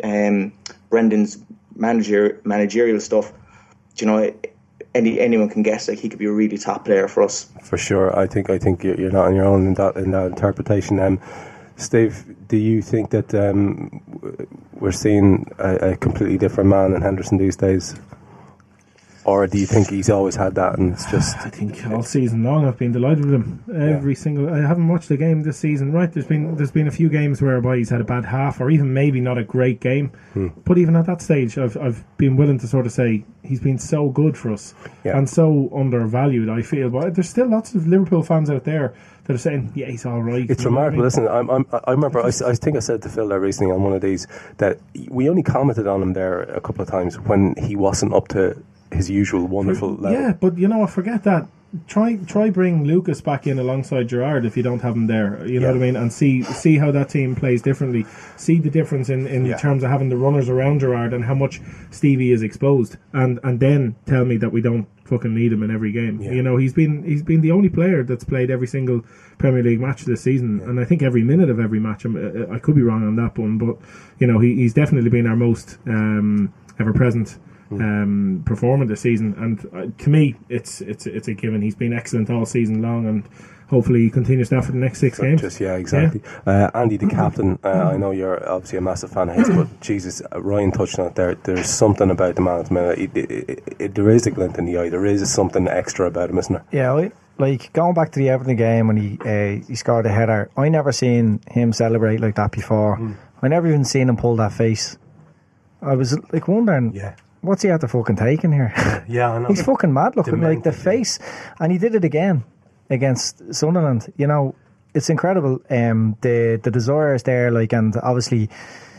Brendan's managerial stuff, you know, anyone can guess like he could be a really top player for us. For sure, I think you're not on your own in that interpretation. Steve, do you think that we're seeing a completely different man in Henderson these days? Or do you think he's always had that, and it's just... I think all season long I've been delighted with him. I haven't watched a game this season. Right, there's been a few games whereby he's had a bad half, or even maybe not a great game. But even at that stage, I've been willing to sort of say he's been so good for us and so undervalued, I feel. But there's still lots of Liverpool fans out there that are saying, yeah, he's all right. It's remarkable. Listen, I remember, I think I said to Phil there recently on one of these that we only commented on him there a couple of times when he wasn't up to his usual wonderful level. Yeah, but you know, I forget that. Try bring Lucas back in alongside Gerrard if you don't have him there. You know what I mean? And see how that team plays differently. See the difference in terms of having the runners around Gerrard and how much Stevie is exposed. And then tell me that we don't fucking need him in every game. You know, he's been the only player that's played every single Premier League match this season, and I think every minute of every match. I could be wrong on that one, but you know, he's definitely been our most ever present performer this season, and to me it's a given. He's been excellent all season long, and hopefully he continues that for the next 6 games. Exactly. Andy, the captain, I know you're obviously a massive fan of his, but Jesus, Ryan touched on it there. There's something about the man at the minute. There is a glint in the eye. There is something extra about him, isn't there? Yeah, like going back to the Everton game when he scored a header, I never seen him celebrate like that before. I never even seen him pull that face. I was like wondering, what's he after fucking taking here? I know. He's fucking mad looking, like the face. And he did it again against Sunderland. You know, it's incredible. The desire is there, like, and obviously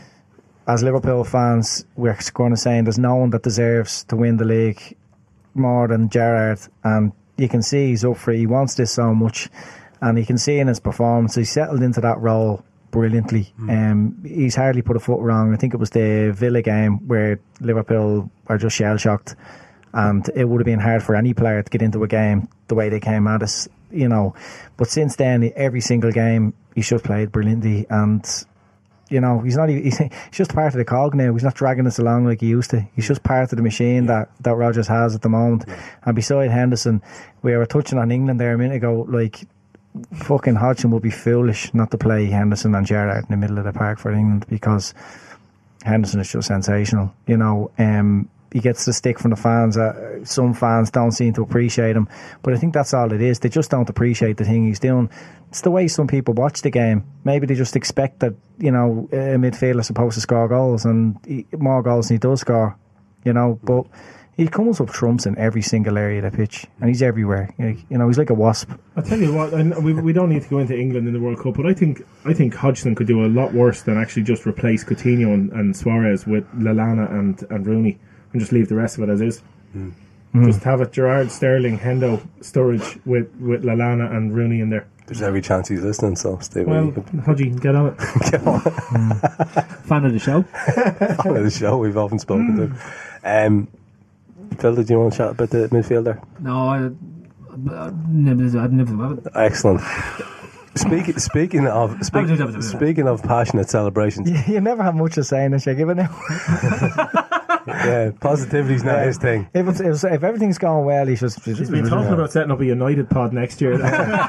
as Liverpool fans we're going to say there's no one that deserves to win the league more than Gerrard, and you can see he's up for it. He wants this so much, and you can see in his performance he's settled into that role brilliantly. He's hardly put a foot wrong. I think it was the Villa game where Liverpool are just shell shocked, and it would have been hard for any player to get into a game the way they came at us, you know. But since then, every single game he's just played brilliantly, and you know, he's just part of the cog now. He's not dragging us along like he used to. He's just part of the machine that Rodgers has at the moment. And beside Henderson, we were touching on England there a minute ago, like fucking Hodgson would be foolish not to play Henderson and Gerrard in the middle of the park for England, because Henderson is just sensational. You know, he gets the stick from the fans. Some fans don't seem to appreciate him, but I think that's all it is. They just don't appreciate the thing he's doing. It's the way some people watch the game. Maybe they just expect that, you know, a midfielder's supposed to score goals, and more goals than he does score, you know. But he comes up trumps in every single area of the pitch, and he's everywhere. He's like a wasp. I tell you what, we don't need to go into England in the World Cup, but I think Hodgson could do a lot worse than actually just replace Coutinho and Suarez with Lallana and Rooney, and just leave the rest of it as is. Just have it Gerrard, Sterling, Hendo, Sturridge with Lallana and Rooney in there. There's every chance he's listening, so stay Well, Hodgie, get on it. Get on. Fan of the show. Fan of the show, we've often spoken to. Phil, did you want to chat about the midfielder? No, I've never. Excellent. Speaking of passionate celebrations, You never have much to say in it, you give it now. yeah, positivity's not his thing. If everything's going well, he's He's been talking about setting up a United pod next year. Oh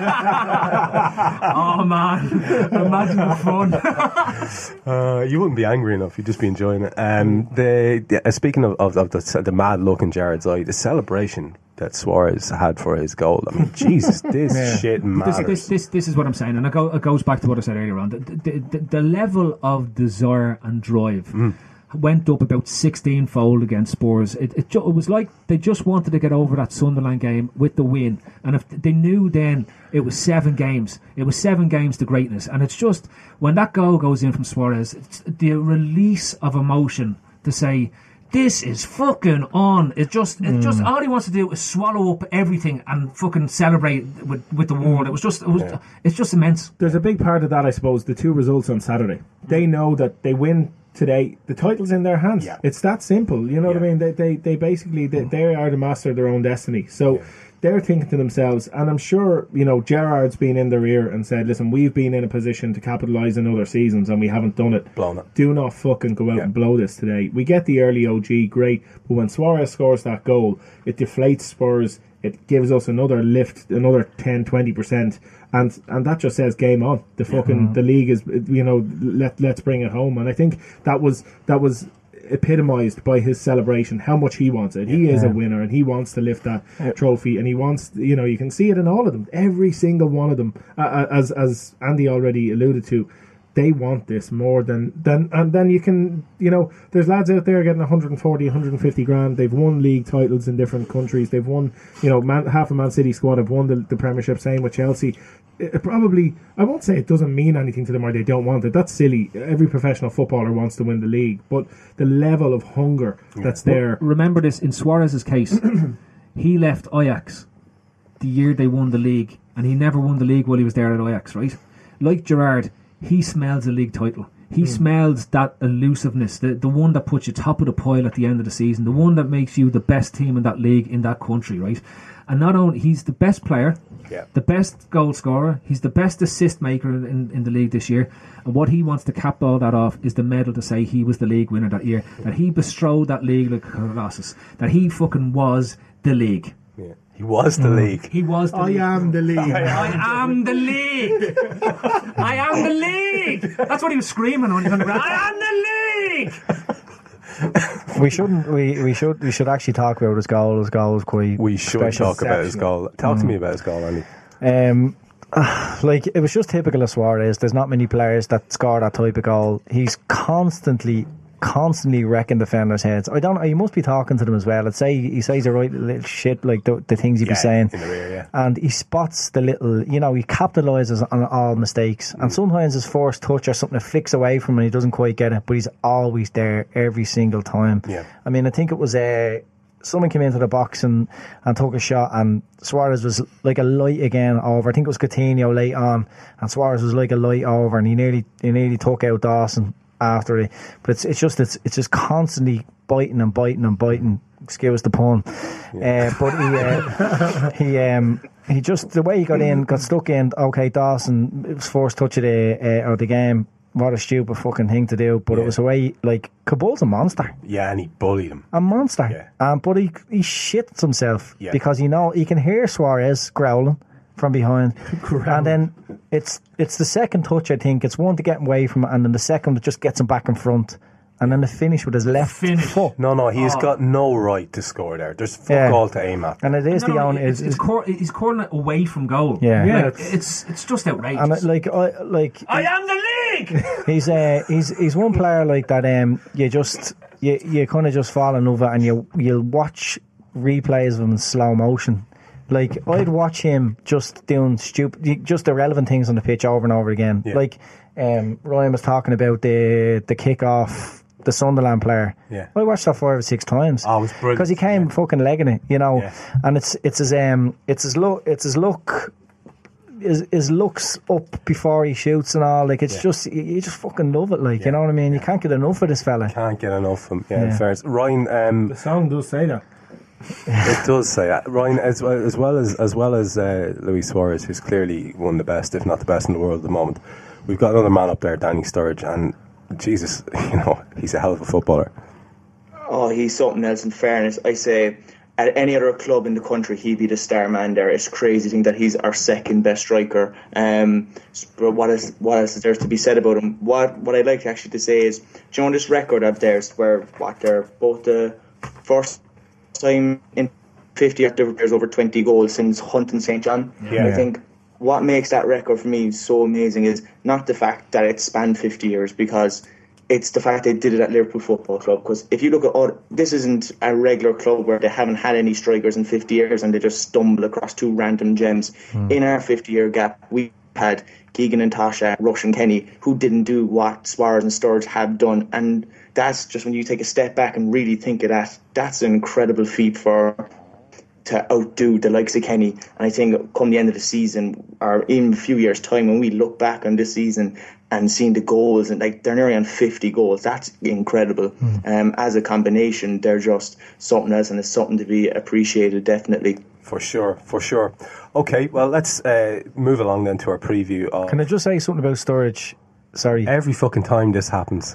man, imagine the fun. You wouldn't be angry enough; you'd just be enjoying it. Speaking of the mad look in Jared's eye, the celebration that Suarez had for his goal. I mean, Jesus, this shit matters. This is what I'm saying, and it goes back to what I said earlier on. The level of desire and drive went up about 16-fold against Spurs. It was like they just wanted to get over that Sunderland game with the win, and if they knew then it was 7 games. It was 7 games to greatness, and it's just when that goal goes in from Suarez, it's the release of emotion to say, this is fucking on. It's just all he wants to do is swallow up everything and fucking celebrate with the world. It's just immense. There's a big part of that, I suppose, the 2 results on Saturday. They know that they win today, the title's in their hands. Yeah. It's that simple. You know what I mean? They basically they are the master of their own destiny. So they're thinking to themselves, and I'm sure, Gerrard's been in their ear and said, listen, we've been in a position to capitalise in other seasons and we haven't done it. Blown it. Do not fucking go out and blow this today. We get the early OG, great, but when Suarez scores that goal, it deflates Spurs. It gives us another lift, another 10-20%, and that just says game on. The fucking the league is, let's bring it home. And I think that was epitomised by his celebration, how much he wants it. He is a winner and he wants to lift that trophy, and he wants, you can see it in all of them, every single one of them, as Andy already alluded to. They want this more than and then you can, there's lads out there getting 140, 150 grand. They've won league titles in different countries. They've won, half a Man City squad have won the Premiership, same with Chelsea. It probably, I won't say it doesn't mean anything to them or they don't want it. That's silly. Every professional footballer wants to win the league, but the level of hunger that's there. Remember this, in Suarez's case, he left Ajax the year they won the league, and he never won the league while he was there at Ajax, right? Like Gerrard, he smells a league title. He smells that elusiveness, the one that puts you top of the pile at the end of the season, the one that makes you the best team in that league, in that country, right? And not only, he's the best player, the best goal scorer, he's the best assist maker in the league this year, and what he wants to cap all that off is the medal to say he was the league winner that year, that he bestrode that league like Colossus, that he fucking was the league. Yeah. He was the league. He was the league. I am the league. I am the league. I am the league. That's what he was screaming on. I am the league. We should actually talk about his goal. His goal is quite. We should special. talk about his goal. Talk to me about his goal, Andy. It was just typical of Suarez. There's not many players that score that type of goal. He's constantly wrecking defenders' heads. I don't know, he must be talking to them as well. I'd say he says the right little shit, like the things he'd be saying in the rear, and he spots the little, he capitalises on all mistakes, and sometimes his first touch or something that flicks away from him and he doesn't quite get it, but he's always there every single time. I mean, I think it was someone came into the box and took a shot, and Suarez was like a light again over. I think it was Coutinho late on, and Suarez was like a light over, and he nearly took out Dawson after it. But it's just constantly biting. Excuse the pun. But he just, the way he got stuck in. Okay, Dawson, it was first touch of the game. What a stupid fucking thing to do, but it was a way, like, Kabul's a monster. Yeah, and he bullied him. A monster. Yeah. But he shits himself because he can hear Suarez growling from behind. And then it's the second touch, I think. It's one to get away from it, and then the second that just gets him back in front. And then the finish with his left foot. No, he's got no right to score there. There's fuck all to aim at. And it is he's calling it away from goal. Yeah. It's just outrageous. And I am the league. He's one player like that. you kind of just fall in love with it, and you'll watch replays of him in slow motion. Like, I'd watch him just doing just irrelevant things on the pitch over and over again. Yeah. Like, Ryan was talking about the kick-off, the Sunderland player. Yeah. I watched that 5 or 6 times. Oh, it was brilliant. Because he came fucking legging it, you know. Yeah. And his looks up before he shoots and all. Like, it's just, you just fucking love it. Like, you know what I mean? You can't get enough of this fella. Can't get enough of him. Yeah, in fairness. Ryan, The song does say that. it does say that. Ryan, as well as Luis Suarez, who's clearly one of the best, if not the best in the world at the moment. We've got another man up there, Danny Sturridge, and Jesus, he's a hell of a footballer. Oh, he's something else. In fairness, I say, at any other club in the country, he'd be the star man there. It's crazy to think that he's our second best striker. But what else is there to be said about him? What I'd like actually to say is, this record of theirs, where they're both the first time in 50 active players over 20 goals since Hunt and St. John. Yeah. I think what makes that record for me so amazing is not the fact that it spanned 50 years, because it's the fact they did it at Liverpool Football Club. Because if you look at this isn't a regular club where they haven't had any strikers in 50 years and they just stumble across 2 random gems. In our 50-year gap, we had Keegan and Tasha, Rush and Kenny, who didn't do what Suarez and Sturridge have done. And that's just, when you take a step back and really think of that, that's an incredible feat to outdo the likes of Kenny. And I think come the end of the season, or in a few years' time, when we look back on this season and seeing the goals, and like, they're nearly on 50 goals, that's incredible. As a combination, they're just something else, and it's something to be appreciated, definitely. For sure. Okay, well, let's move along then to our preview of... Can I just say something about Sturridge? Sorry. Every fucking time this happens.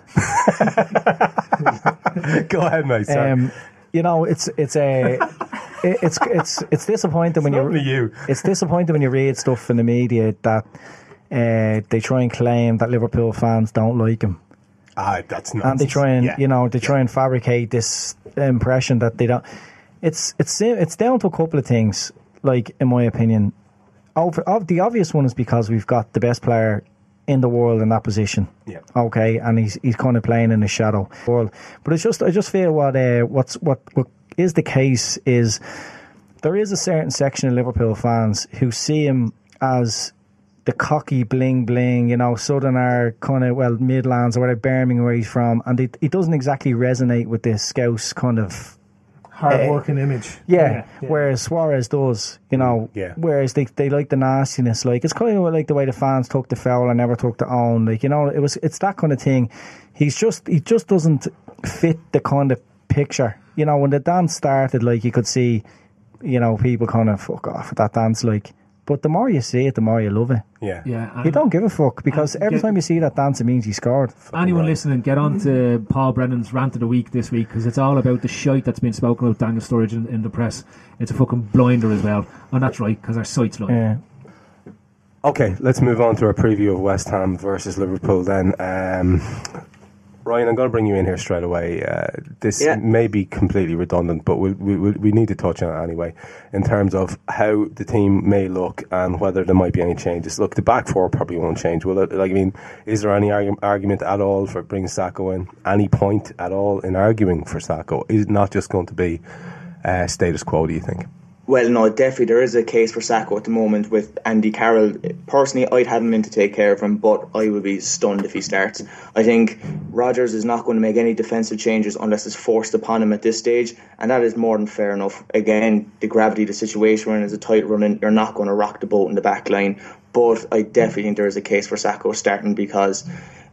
Go ahead, mate. Sorry. It's disappointing when it's disappointing when you read stuff in the media that they try and claim that Liverpool fans don't like him. That's nonsense. And they try and try and fabricate this impression that they don't. It's down to a couple of things. Like, in my opinion, the obvious one is because we've got the best player in the world in that position. Yeah. Okay, and he's kind of playing in the shadow world. But I just feel what is the case is there is a certain section of Liverpool fans who see him as the cocky bling bling, Southerner, kind of, Midlands or whatever, Birmingham where he's from, and he doesn't exactly resonate with this Scouse kind of hard-working image. Yeah, whereas Suarez does, whereas they like the nastiness. Like, it's kind of like the way the fans took the foul and never took the own. Like, it's that kind of thing. He just doesn't fit the kind of picture. When the dance started, like, you could see, people kind of fuck off at that dance, like. But the more you see it, the more you love it. Yeah. You don't give a fuck, because every time you see that dance, it means he scored. Anyone listening, get on to Paul Brennan's rant of the week this week, because it's all about the shite that's been spoken about Daniel Sturridge in the press. It's a fucking blinder as well. And that's right, because our site's lying. Yeah. Okay, let's move on to our preview of West Ham versus Liverpool then. Ryan, I'm going to bring you in here straight away. This may be completely redundant, but we need to touch on it anyway, in terms of how the team may look and whether there might be any changes. Look, the back four probably won't change, will it? Is there any argument at all for bringing Sakho in? Any point at all in arguing for Sakho? Is it not just going to be status quo, do you think? Well, no, definitely there is a case for Sakho at the moment with Andy Carroll. Personally, I'd have him in to take care of him, but I would be stunned if he starts. I think Rodgers is not going to make any defensive changes unless it's forced upon him at this stage, and that is more than fair enough. Again, the gravity of the situation, when it's a tight running, you're not going to rock the boat in the back line, but I definitely think there is a case for Sakho starting, because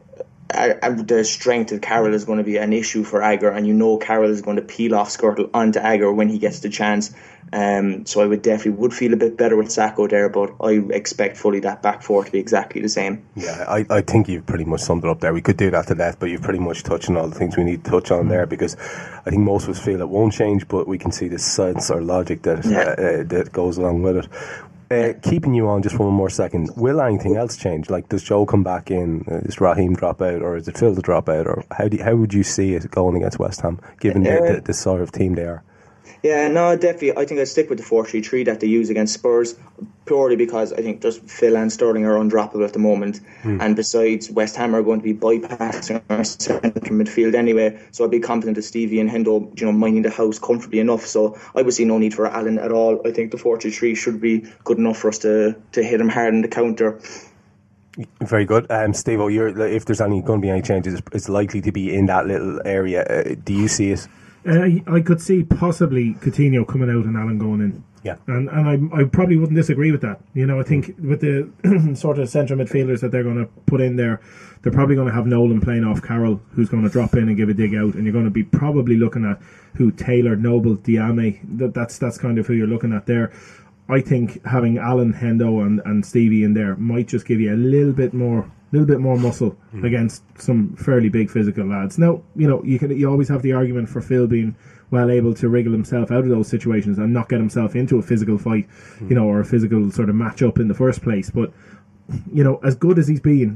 the strength of Carroll is going to be an issue for Agger, and Carroll is going to peel off Skirtle onto Agger when he gets the chance. So I would feel a bit better with Sakho there, but I expect fully that back four to be exactly the same. Yeah, I think you've pretty much summed it up there. We could do that to death, but you've pretty much touched on all the things we need to touch on there, because I think most of us feel it won't change, but we can see the science or logic that goes along with it. Keeping you on just for one more second, will anything else change? Like, does Joe come back in? Does Raheem drop out, or is it Phil to drop out, or how would you see it going against West Ham, given the sort of team they are? Yeah, no, definitely. I think I'd stick with the 4-3-3 that they use against Spurs. purely because I think just Phil and Sterling are undroppable at the moment, and besides, West Ham are going to be bypassing our centre midfield anyway, so I'd be confident that Stevie and Hendo, minding the house comfortably enough, so I would see no need for Alan at all. I think the 4-3 should be good enough for us to hit him hard in the counter. Very good. Steve-O, if there's going to be any changes, it's likely to be in that little area. Do you see it? I could see possibly Coutinho coming out and Alan going in. Yeah. And I probably wouldn't disagree with that. I think with the sort of central midfielders that they're going to put in there, they're probably going to have Nolan playing off Carroll, who's going to drop in and give a dig out, and you're going to be probably looking at Taylor, Noble, Diame. That's kind of who you're looking at there. I think having Alan, Hendo and Stevie in there might just give you a little bit more muscle against some fairly big physical lads. Now, you always have the argument for Phil being well able to wriggle himself out of those situations and not get himself into a physical fight, or a physical sort of match up in the first place. But as good as he's been,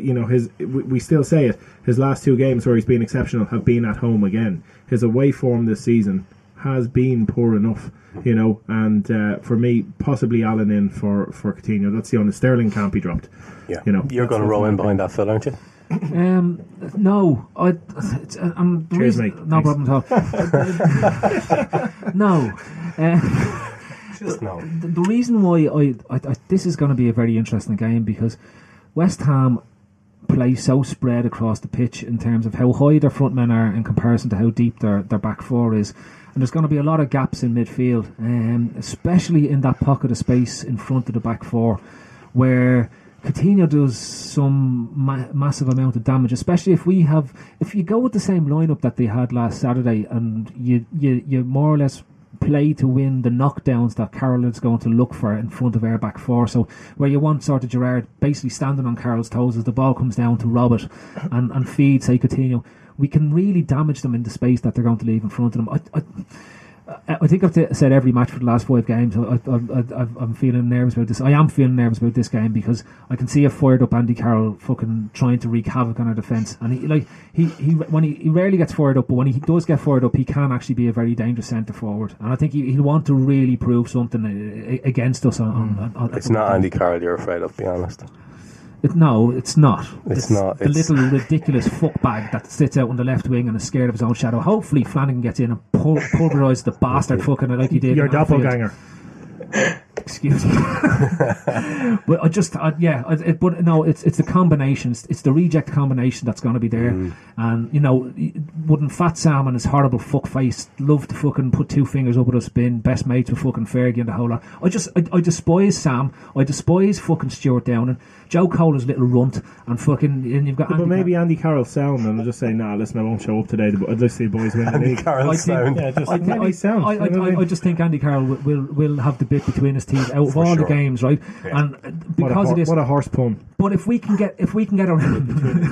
we still say it. His last 2 games where he's been exceptional have been at home again. His away form this season has been poor enough, and for me, possibly Alan in for Coutinho. That's the only. Sterling can't be dropped. Yeah, you're going to row in behind that, Phil, aren't you? No, Cheers, mate. No Thanks. problem at all. No. Just no. The reason why I this is going to be a very interesting game because West Ham play so spread across the pitch in terms of how high their front men are in comparison to how deep their back four is. And there's going to be a lot of gaps in midfield, especially in that pocket of space in front of the back four, where Coutinho does some massive amount of damage, especially if you go with the same lineup that they had last Saturday, and you more or less play to win the knockdowns that Carroll's going to look for in front of our back four. So where you want sort of Gerrard basically standing on Carroll's toes as the ball comes down to rob it and feed, say, Coutinho, we can really damage them in the space that they're going to leave in front of them. I think I've said every match for the last 5 games. I'm feeling nervous about this. I am feeling nervous about this game because I can see a fired up Andy Carroll fucking trying to wreak havoc on our defence. And he rarely gets fired up, but when he does get fired up, he can actually be a very dangerous centre forward. And I think he'll want to really prove something against us. It's not Andy Carroll you're afraid of, be honest. No, it's not. It's not. The little ridiculous fuckbag that sits out on the left wing and is scared of his own shadow. Hopefully Flanagan gets in and pulverises the bastard fucking like he did. Your doppelganger. Excuse me. But but no, it's the combination. It's the reject combination that's going to be there. And wouldn't Fat Sam and his horrible fuck face love to fucking put 2 fingers up at us being best mates with fucking Fergie and the whole lot? I despise Sam. I despise fucking Stuart Downing. Joe Cole's little runt and you've got. But maybe Andy Carroll's sound, and I'll just say, listen, I won't show up today. But I'd just see the boys win the Andy league. Carroll's sound. Yeah, just sound. I just think Andy Carroll will have the bit between his teeth out of all the games, right? Yeah. And because of this, what a horse pun. But if we can get around,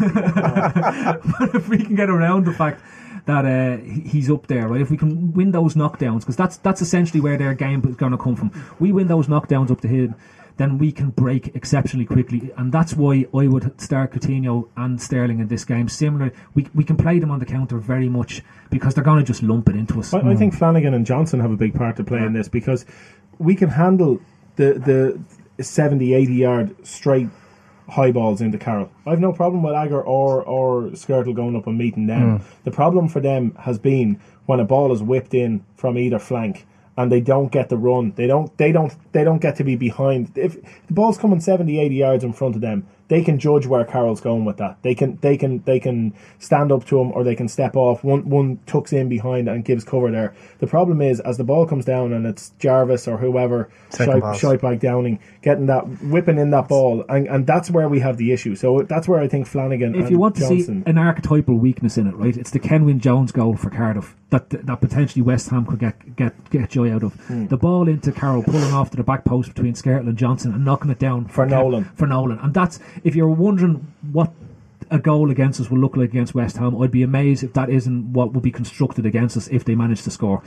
but if we can get around the fact that he's up there, right? If we can win those knockdowns, because that's essentially where their game is going to come from. We win those knockdowns up to him, then we can break exceptionally quickly, and that's why I would start Coutinho and Sterling in this game. Similar, we can play them on the counter very much because they're going to just lump it into us. I think Flanagan and Johnson have a big part to play in this because we can handle the 70, 80 yard straight high balls into Carroll. I've no problem with Agger or Skirtle going up and meeting them. The problem for them has been when a ball is whipped in from either flank and they don't get the run. They don't get to be behind. If the ball's coming 70, 80 yards in front of them, they can judge where Carroll's going with that. They can stand up to him or they can step off. One tucks in behind and gives cover there. The problem is as the ball comes down and it's Jarvis or whoever, Scheibach Downing, whipping in that ball, and that's where we have the issue. So that's where I think Flanagan and Johnson. If you want to see an archetypal weakness in it, right, it's the Kenwyne Jones goal for Cardiff that potentially West Ham could get joy out of. The ball into Carroll, pulling off to the back post between Skirtle and Johnson and knocking it down for Nolan. And that's, if you're wondering what a goal against us will look like against West Ham, I'd be amazed if that isn't what would be constructed against us if they manage to score.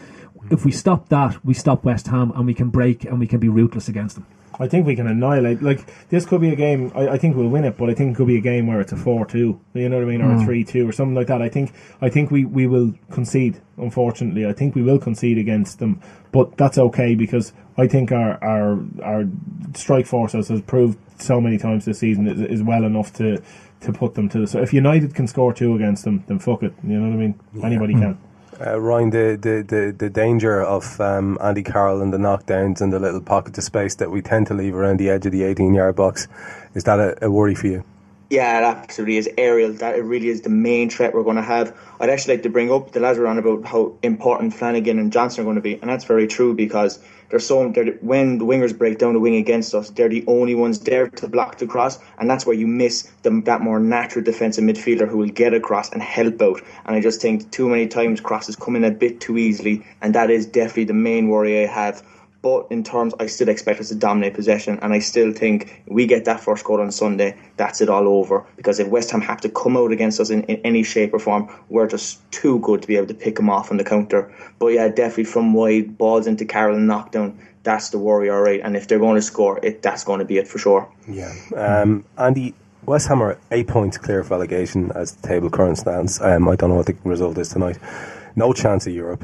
if we stop that, we stop West Ham, and we can break and we can be ruthless against them. I think we can annihilate. Like, this could be a game. I think we'll win it, but I think it could be a game where it's a 4-2. You know what I mean, or a 3-2 or something like that. I think we will concede. Unfortunately, I think we will concede against them, but that's okay because I think our strike force, as has proved so many times this season, is well enough to put them to the. So if United can score 2 against them, then fuck it. You know what I mean? Anybody can. Ryan, the danger of Andy Carroll and the knockdowns and the little pockets of space that we tend to leave around the edge of the 18-yard box, is that a worry for you? Yeah, it absolutely is, Ariel. That it really is the main threat we're going to have. I'd actually like to bring up, the lads were on about how important Flanagan and Johnson are going to be, and that's very true because when the wingers break down the wing against us, they're the only ones there to block the cross, and that's where you miss that more natural defensive midfielder who will get across and help out. And I just think too many times crosses come in a bit too easily, and that is definitely the main worry I have. But in terms, I still expect us to dominate possession, and I still think we get that first goal on Sunday, that's it all over. Because if West Ham have to come out against us in any shape or form, we're just too good to be able to pick them off on the counter. But yeah, definitely from wide, balls into Carroll and knockdown, that's the worry, all right. And if they're going to score, that's going to be it for sure. Yeah. Andy, West Ham are 8 points clear of relegation as the table current stands. I don't know what the result is tonight. No chance of Europe.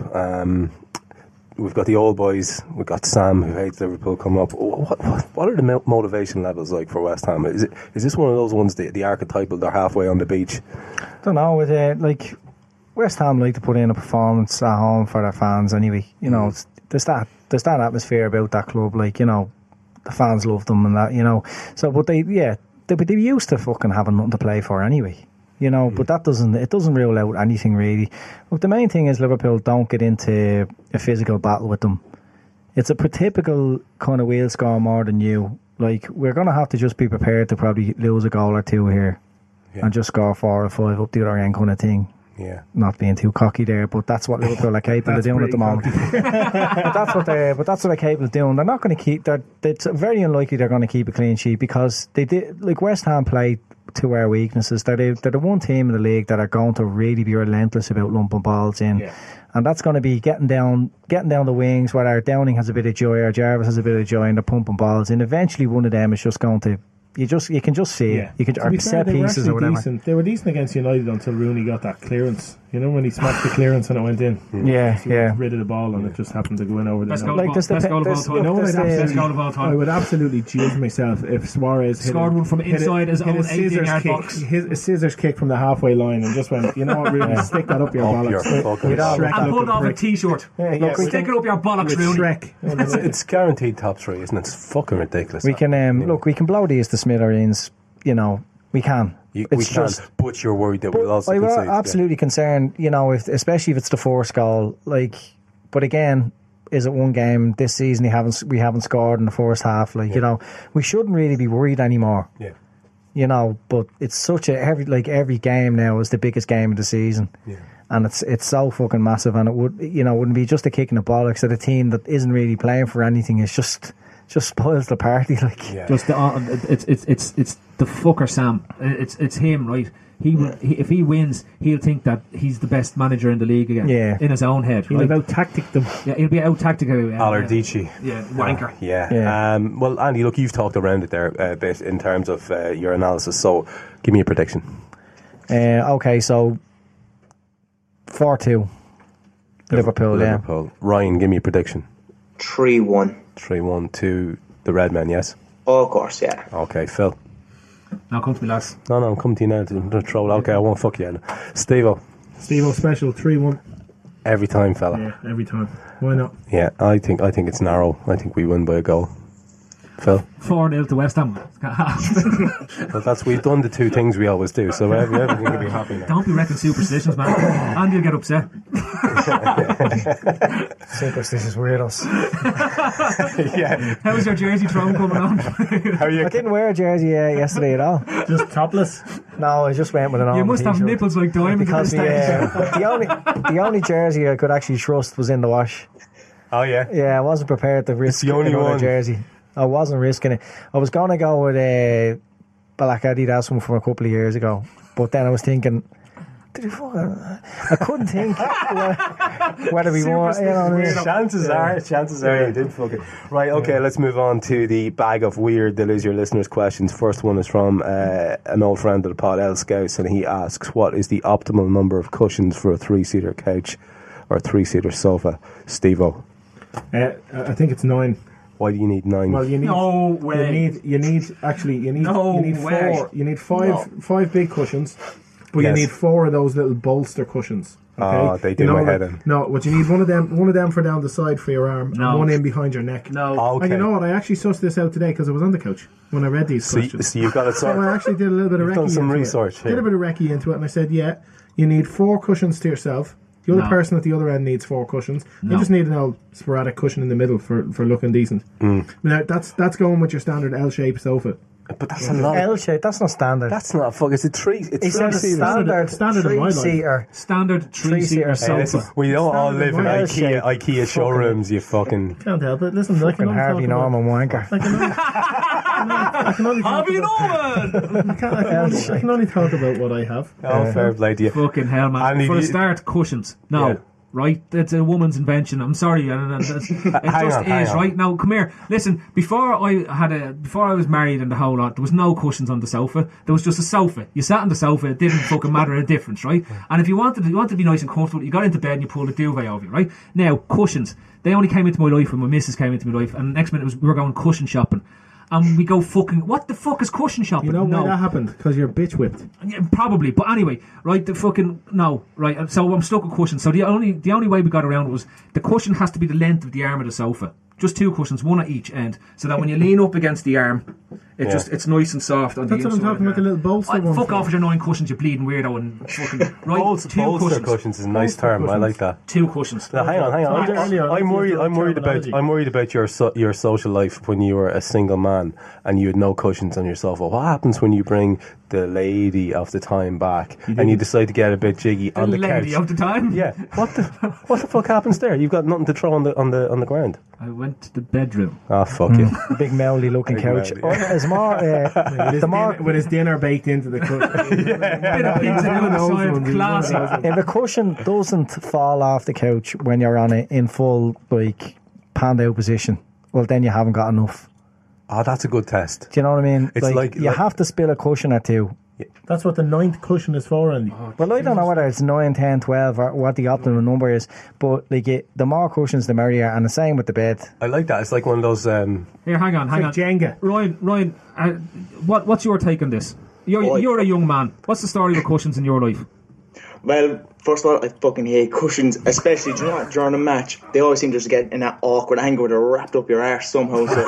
We've got the old boys. We've got Sam, who hates Liverpool, come up. What are the motivation levels like for West Ham? Is this one of those ones, the archetypal, they're halfway on the beach? I don't know. Like West Ham like to put in a performance at home for their fans anyway. You know, there's that atmosphere about that club. Like, you know, the fans love them and that, you know. So, but they're used to fucking having nothing to play for anyway. You know, but it doesn't rule out anything really. Look, the main thing is Liverpool don't get into a physical battle with them. It's a typical kind of wheel score more than you. Like, we're going to have to just be prepared to probably lose a goal or two here and just score 4 or 5 up the other end kind of thing. Yeah. Not being too cocky there, but that's what Liverpool are capable of doing at the moment. But that's what they're capable of doing. They're not going to keep. It's very unlikely they're going to keep a clean sheet because they did. Like, West Ham played to our weaknesses. They're the one team in the league that are going to really be relentless about lumping balls in, and that's going to be getting down the wings where our Downing has a bit of joy, or Jarvis has a bit of joy, and they're pumping balls in. Eventually, one of them is just going to. You can just see it. You can or set pieces or whatever. Decent. They were decent against United until Rooney got that clearance. You know, when he smacked the clearance and it went in. He got rid of the ball and it just happened to go in over the best goal of all time. I would absolutely jizz myself if Suarez scored one from inside his own 18-yard box. A scissors kick from the halfway line and just went, you know what, Rooney, stick that up your bollocks. And pull off a t-shirt. Stick it up your bollocks, Rooney. Shrek. It's guaranteed top 3, isn't it? It's fucking ridiculous. We can we can blow these to smithereens. You know, we can. But you're worried that we'll also concede. I'm absolutely concerned, you know, especially if it's the first goal. Like, but again, is it one game this season we haven't scored in the first half? Like, you know, we shouldn't really be worried anymore. Yeah. You know, but it's such every game now is the biggest game of the season. Yeah. And it's so fucking massive, and it wouldn't be just a kick in the bollocks that a team that isn't really playing for anything. It's just spoils the party. Like, just it's the fucker Sam. It's him, right? If he wins, he'll think that he's the best manager in the league again. Yeah. In his own head. He'll out tactic them. Yeah, he'll be out tactic. Alardici. Yeah, wanker. Yeah. Well, Andy, look, you've talked around it there a bit in terms of your analysis. So, give me a prediction. Okay, so 4-2 Liverpool. Ryan, give me a prediction. 3-1. 3-1 to the Red Men, yes? Oh, of course, yeah. Okay, Phil. Now come to me, lads. No, I'm coming to you now to troll. Okay, I won't fuck you. Steve-O special 3-1. Every time, fella. Yeah, every time. Why not? Yeah, I think it's narrow. I think we win by a goal. Phil? 4-0 to West Ham. Well, we've done the two things we always do, so everything will be happy now. Don't be wrecking superstitions, man. Andy will get upset. Superstitious weirdos. Yeah. How's your jersey throne coming on? I didn't wear a jersey yesterday at all. Just topless? No, I just went with an arm. You must have nipples like diamonds. Because the only jersey I could actually trust was in the wash. Oh yeah? Yeah, I wasn't prepared to risk another jersey. I wasn't risking it. I was going to go with a Black Adidas one from a couple of years ago, but then I was thinking, I couldn't think. whether we want, you know what I mean? Chances are you did fuck it. Right, okay, let's move on to the bag of weird that is your listeners' questions. First one is from an old friend of the pod, El Scouse, and he asks, what is the optimal number of cushions for a 3-seater couch or a 3-seater sofa? Steve-O. I think it's 9. Why do you need 9? Well, you need No way. You need No way. 4. You need five big cushions, but Yes. you need 4 of those little bolster cushions. Okay? Oh, they do my head in. No, what you need one of them for down the side for your arm, No. and one in behind your neck. No. Oh, okay. And you know what? I actually sussed this out today because I was on the couch when I read these So, questions. so you've got it So I sorted. actually did a little bit of You've done recce some into research it. here. Did a bit of recce into it, and I said, yeah, you need 4 cushions to yourself. The other No. person at the other end needs 4 cushions. No. You just need an old sporadic cushion in the middle for looking decent. Now that's going with your standard L-shaped sofa. But that's a lot. L shape, that's not standard. That's not fuck. It's a 3. It's He said 3-seater. Standard in my life. 3-seater. Standard 3-seater Three-seater Hey, sofa. listen, we don't all live in Standard IKEA L-shape. showrooms, you fucking... Can't help it. Listen, I can Fucking only Harvey talk about- Norman wanker. I can only talk Harvey about- Norman! I can only talk about what I have. Oh, fair play to you. Fucking hell, man. And For a you- start, cushions. No. Yeah. Right? It's a woman's invention. I'm sorry. It just Hang on. is, right? Now, come here. Listen, before I was married and the whole lot, there was no cushions on the sofa. There was just a sofa. You sat on the sofa, it didn't fucking matter a difference, right? And if you wanted to be nice and comfortable, you got into bed and you pulled a duvet over you, right? Now, cushions. They only came into my life when my missus came into my life, and the next minute we were going cushion shopping. And we go fucking, what the fuck is cushion shopping? You know No. why that happened? Because you're bitch whipped. Yeah, probably, but anyway, right? The fucking no, right? So I'm stuck with cushions. So the only way we got around it was the cushion has to be the length of the arm of the sofa. Just 2 cushions, one at each end, so that when you lean up against the arm, it's nice and soft on That's the what I'm inside. talking about, the little bolster one. Fuck off with your 9 cushions, you bleeding weirdo, and fucking right. Bolster 2 cushions. cushions is a nice term. I like that. 2 cushions. Now, hang on. Earlier, I'm worried about your social life when you were a single man and you had no cushions on your sofa. What happens when you bring the lady of the time back and you decide to get a bit jiggy on the lady couch? of the time. Yeah. What the fuck happens there? You've got nothing to throw on the ground. I went to the bedroom. Ah, fuck you. Big mouldy looking Big couch. mouldy. Oh, it's more, the more, with his dinner baked into the cushion. Bit of pizza down the side, classy. if a cushion doesn't fall off the couch when you're on it in full, like, panned out position, well, then you haven't got enough. Oh, that's a good test. Do you know what I mean? It's like- you have to spill a cushion or 2. That's what the 9th cushion is for, Andy. Well, I don't know whether it's 9, 10, 12 or what the optimum number is, but like the more cushions, the merrier, and the same with the bed. I like that. It's like one of those... Here, hang on. Like Jenga. Ryan, what's your take on this? You're a young man. What's the story with cushions in your life? Well, first of all, I fucking hate cushions, especially during a match. They always seem to just get in that awkward angle where they're wrapped up your arse somehow. So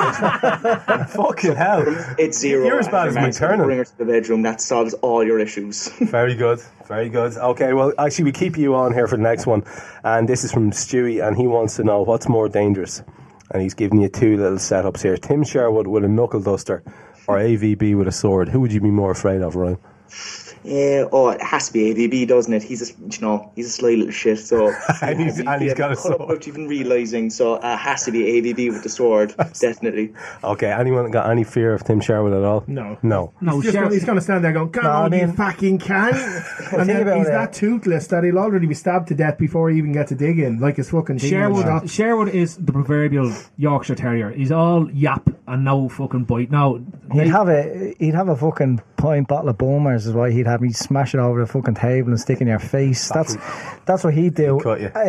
fucking hell. it's 0. You're as bad as McTurnan. Bring her to the bedroom. That solves all your issues. Very good. Very good. Okay, well, actually, we keep you on here for the next one. And this is from Stewie, and he wants to know what's more dangerous. And he's giving you 2 little setups here. Tim Sherwood with a knuckle duster or AVB with a sword. Who would you be more afraid of, Ryan? Yeah, it has to be AVB, doesn't it? He's a sly little shit. So And he's got a sword. Without even realising, so it has to be AVB with the sword, definitely. Okay, anyone got any fear of Tim Sherwood at all? No. No, He's going to stand there going, come on, you fucking can. And then about he's it. that toothless that he'll already be stabbed to death before he even gets a dig in, like his fucking thing. Sherwood is the proverbial Yorkshire Terrier. He's all yap and no fucking bite. Now He'd have a fucking pint bottle of Bulmers is why he'd have. He'd smash it over the fucking table and stick in your face. That's what he'd do. He'd cut you.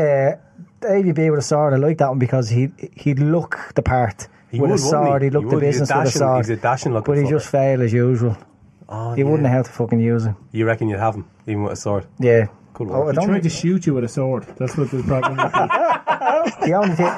AVB with a sword, I like that one because he'd look the part He with would, a sword. wouldn't he? He'd look He the would. He's a business with a dashing- sword. he's a dashing looking but he fucker. just failed as usual. Oh, He wouldn't know how to fucking use it. You reckon you'd have him, even with a sword? Yeah. Good Oh, I one. don't He tried think to shoot you with a sword. That's what the problem would be. the only thing.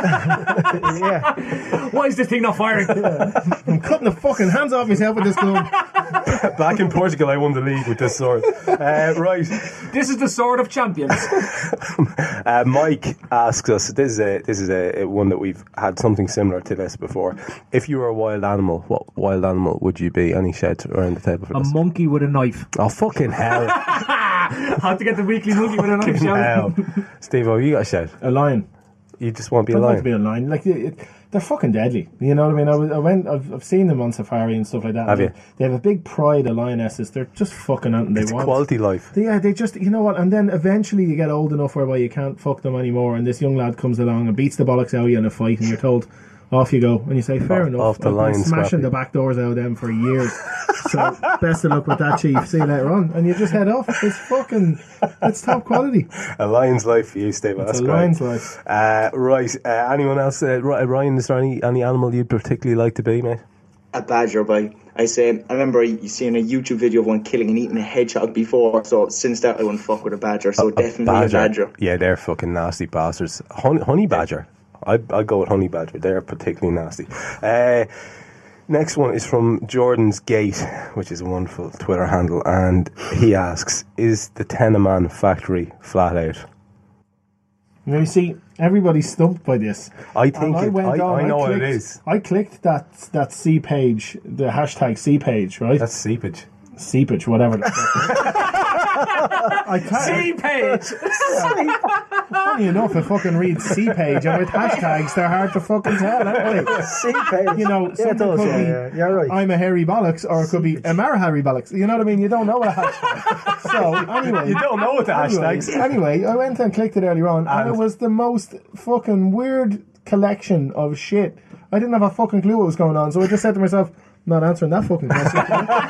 Yeah. why is this thing not firing? I'm cutting the fucking hands off myself with this gun. Back in Portugal, I won the league with this sword. Right. This is the sword of champions. Mike asks us. This is a one that we've had something similar to this before. If you were a wild animal, what wild animal would you be? Any sheds around the table for A this? monkey with a knife. Oh, fucking hell. How to get the weekly monkey with a knife, Fucking shall hell. we? Steve, have you got a shed? A lion. You just want to be I'd a like lion. to be a lion. Like they're fucking deadly. You know what I mean? I've seen them on safari and stuff like that. Have you? They have a big pride of lionesses. They're just fucking out and they It's want quality life. They just, you know what? And then eventually you get old enough whereby you can't fuck them anymore, and this young lad comes along and beats the bollocks out of you in a fight, and you're told, off you go, and you say, fair enough. off the I've line, been smashing Scrappy. the back doors out of them for years. So best of luck with that, Chief. See you later on, and you just head off. It's top quality. A lion's life for you, Steve. That's It's a great. lion's life. Right. Anyone else? Ryan, is there any animal you'd particularly like to be, mate? A badger, boy. I remember you seeing a YouTube video of one killing and eating a hedgehog before, so since that I wouldn't fuck with a badger, so definitely a badger. Yeah, they're fucking nasty bastards. Honey badger. I'd go with honey badger. They're particularly nasty. Next one is from Jordan's Gate, which is a wonderful Twitter handle, and he asks, is the Tenaman factory flat out? Now you see, everybody's stumped by this. I think And I know what it is. I clicked that C page, the hashtag C page, right? That's seepage. Seepage, whatever. I can't. C-page! Funny enough, I fucking read C page, and with hashtags, they're hard to fucking tell, aren't they? C-page. You know, Yeah, it something does, could be, You're right. I'm a hairy bollocks, or it could be Amara Harry bollocks. You know what I mean? You don't know what a hashtag. So anyway, You don't know what the anyway, hashtags. Anyway, I went and clicked it earlier on, and it was the most fucking weird collection of shit. I didn't have a fucking clue what was going on, so I just said to myself, not answering that fucking question.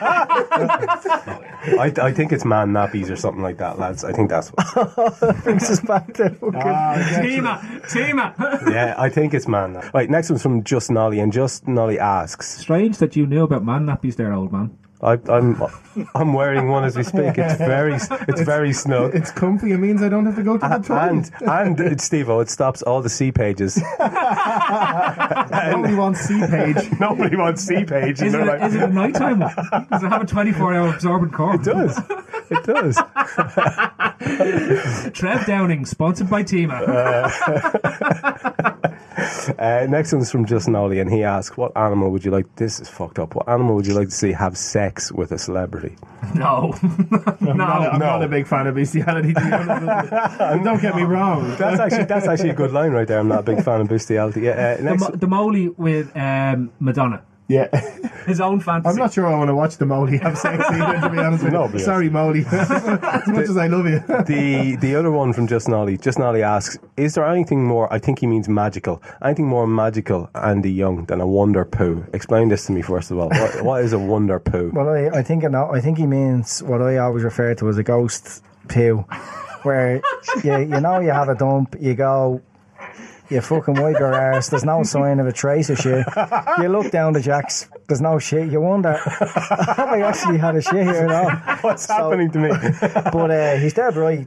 I think it's man nappies or something like that, lads. I think that's what. Brings us back to fucking... Tima! Yeah, I think it's man. Right, next one's from Just Nolly, and Just Nolly asks, Strange that you knew about man nappies there, old man. I'm wearing one as we speak. It's very snug. It's comfy. It means I don't have to go to the toilet. And Steve-O, it stops all the C pages. Nobody wants C page. Nobody wants C page. Is it a nighttime one? Does it have a 24-hour absorbent core? It does. It does. Trev Downing, sponsored by Tima. Next one's from Just Nolly, and he asks, what animal would you like, this is fucked up, what animal would you like to see have sex with a celebrity? No. I'm not a big fan of bestiality. Don't get me wrong. That's actually a good line right there. I'm not a big fan of bestiality. Next, The Molly with Madonna. Yeah. His own fantasy. I'm not sure I want to watch the Molly have sex either, to be honest with you. Nobody Sorry, Molly. As much as I love you. the other one from Just Nolly asks, is there anything more, I think he means magical, anything more magical, Andy Young, than a wonder poo? Explain this to me first of all. What is a wonder poo? Well, I think he means what I always refer to as a ghost poo, where you have a dump, you go, you fucking wipe your arse, there's no sign of a trace of shit. You look down the jacks, there's no shit. You wonder, have I actually had a shit here at all? What's happening to me? But he's dead right.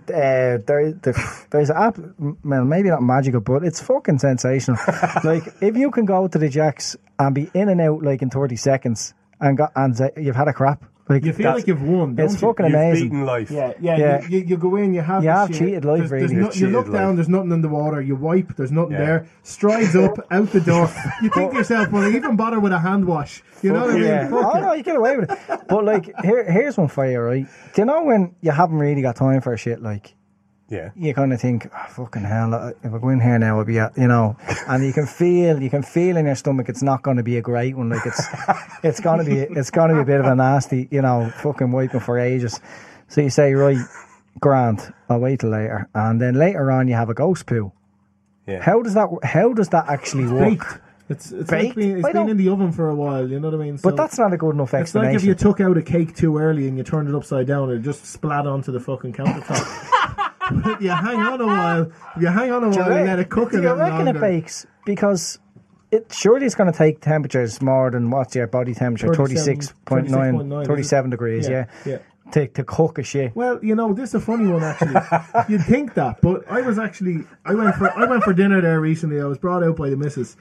There's an app, well, maybe not magical, but it's fucking sensational. Like, if you can go to the jacks and be in and out like in 30 seconds and you've had a crap. Like, You feel like you've won, don't it's you? fucking You've amazing. beaten life. Yeah. You go in, you have You the have shit. cheated life, really. You cheated look down, life. there's nothing in the water. You wipe, there's nothing Yeah. there. Strides up, out the door. You think to yourself, will I even bother with a hand wash? You know what I mean? Yeah. Fuck Oh it. no, you get away with it. But like, here's one for you, right? Do you know when you haven't really got time for shit? Like, Yeah. you kind of think, oh, fucking hell, if I go in here now, I'll be, and you can feel in your stomach it's not going to be a great one. Like it's going to be a bit of a nasty, fucking wiping for ages. So you say, right, grand, I'll wait till later, and then later on you have a ghost poo. Yeah. How does that actually work? Baked. It's Baked? like it's I been don't- in the oven for a while, you know what I mean? So But that's not a good enough it's like if explanation. you took out a cake too early and you turned it upside down, it just splat onto the fucking countertop. But you hang on a while, and let it cook a Do you little reckon longer. it bakes? Because surely it's going to take temperatures more than what's your body temperature? 36.9, 36.9, 37 degrees, yeah. To cook a shit. Well, this is a funny one actually. You'd think that, but I went for dinner there recently. I was brought out by the missus,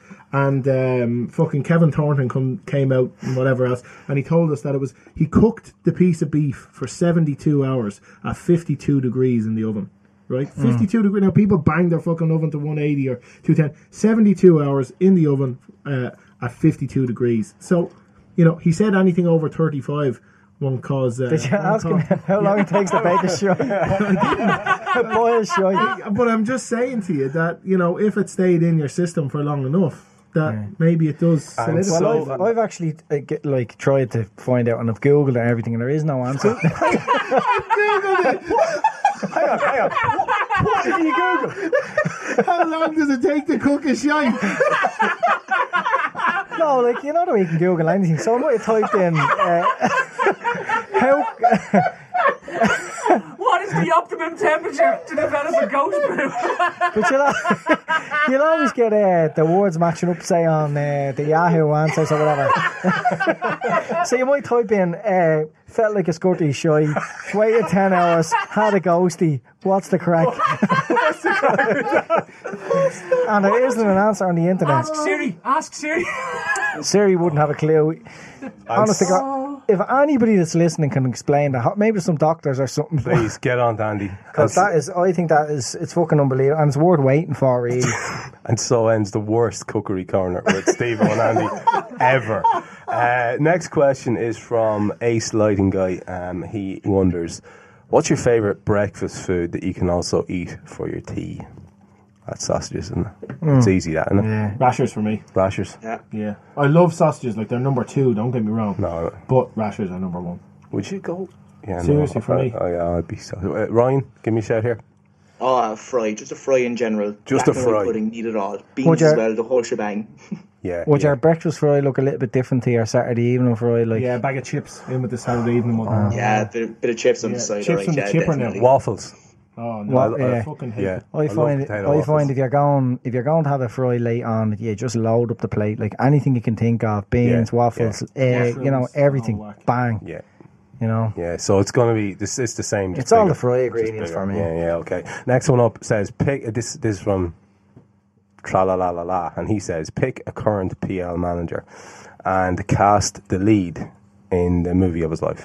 and fucking Kevin Thornton came out and whatever else, and he told us that he cooked the piece of beef for 72 hours at 52 degrees in the oven. Right, 52 degrees. Now people bang their fucking oven to 180 or 210. 72 hours in the oven at 52 degrees. So, he said anything over 35 won't cause. Did you ask him how long it takes to bake a show? Boil shite. But I'm just saying to you that, you know, if it stayed in your system for long enough, that maybe it does And solidify. Well, I've actually tried to find out, and I've googled and everything, and there is no answer. Hang on. What did you Google? How long does it take to cook a shite? No, like, you know the way you can Google anything. So I might have typed in how. What is the optimum temperature to develop a ghost brew? But you'll always get the words matching up, say, on the Yahoo Answers or whatever. So you might type in, felt like a scurty shy, waited 10 hours, had a ghosty, what's the crack? And there isn't an answer on the internet. Ask Siri. Siri wouldn't have a clue. Honest to God, if anybody that's listening can explain that, maybe some doctors or something. Please get on to Andy. Because I think it's fucking unbelievable, and it's worth waiting for, really. And so ends the worst cookery corner with Steve and Andy ever. Next question is from Ace Lighting Guy. He wonders, what's your favourite breakfast food that you can also eat for your tea? That's sausages, isn't it? It's easy, that, isn't it? Yeah. Rashers for me. Rashers. Yeah. I love sausages, like they're number 2, don't get me wrong. No. But rashers are number 1. Would you go? Yeah, Seriously, for me? Oh, yeah, I'd be so. Ryan, give me a shout here. Oh, a fry. Just a fry in general. Just Black a and white fry. pudding, need it all. Would Beans you- as well, the whole shebang. Yeah. Would yeah. your breakfast fry look a little bit different to your Saturday evening fry? Like, Yeah, a bag of chips in with the Saturday evening one. Yeah, bit of chips on Yeah, the side. chips alright, on the yeah, chipper now. definitely. Waffles. Oh, no. Well, I yeah. fucking hate Yeah. it. I love find potato waffles. if you're going to have a fry late on, you just load up the plate, like anything you can think of, beans, Yeah, waffles, you know, Mushrooms, everything, all whack. bang, Yeah. you know. Yeah, so it's going to be, it's the same. just It's all bigger. the fry Just ingredients bigger. for me. Yeah, okay. Next one up says, pick, this is from Tra-la-la-la-la, and he says, pick a current PL manager and cast the lead in the movie of his life.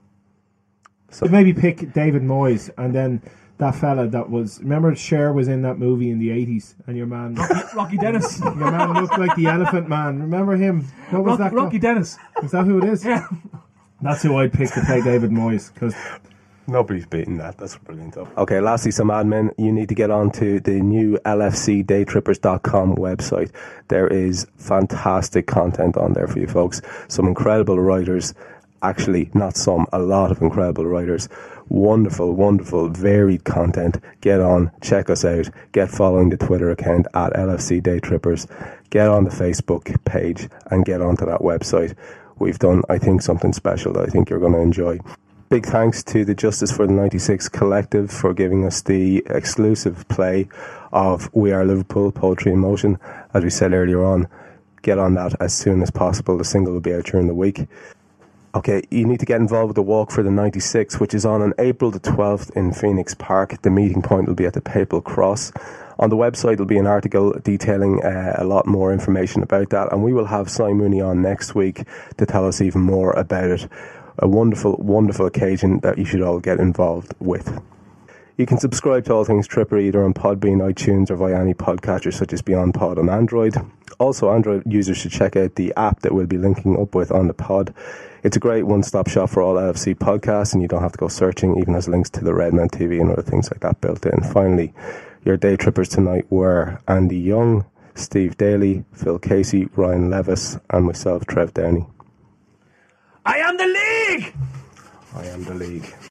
So maybe pick David Moyes and then that fella that was... Remember Cher was in that movie in the 80s and your man... Rocky Dennis. Your man looked like the Elephant Man. Remember him? What was that? Rocky Dennis. Is that who it is? Yeah. That's who I'd pick to play David Moyes because... Nobody's beating that. That's brilliant. Okay, lastly, some admin. You need to get onto the new lfcdaytrippers.com website. There is fantastic content on there for you folks. Some incredible writers. Actually, not some, a lot of incredible writers. Wonderful, wonderful, varied content. Get on, check us out. Get following the Twitter account at LFC Day Trippers. Get on the Facebook page and get onto that website. We've done, I think, something special that I think you're going to enjoy. Big thanks to the Justice for the 96 Collective for giving us the exclusive play of We Are Liverpool, Poetry in Motion. As we said earlier on, get on that as soon as possible. The single will be out during the week. Okay, you need to get involved with the Walk for the 96, which is on April the 12th in Phoenix Park. The meeting point will be at the Papal Cross. On the website will be an article detailing a lot more information about that, and we will have Si Mooney on next week to tell us even more about it. A wonderful, wonderful occasion that you should all get involved with. You can subscribe to All Things Tripper either on Podbean, iTunes, or via any podcatcher such as Beyond Pod on Android. Also, Android users should check out the app that we'll be linking up with on the pod. It's a great one-stop shop for all LFC podcasts, and you don't have to go searching. Even has links to the Redman TV and other things like that built in. Finally, your day trippers tonight were Andy Young, Steve Daly, Phil Casey, Ryan Levis, and myself, Trev Downey. I am the league! I am the league.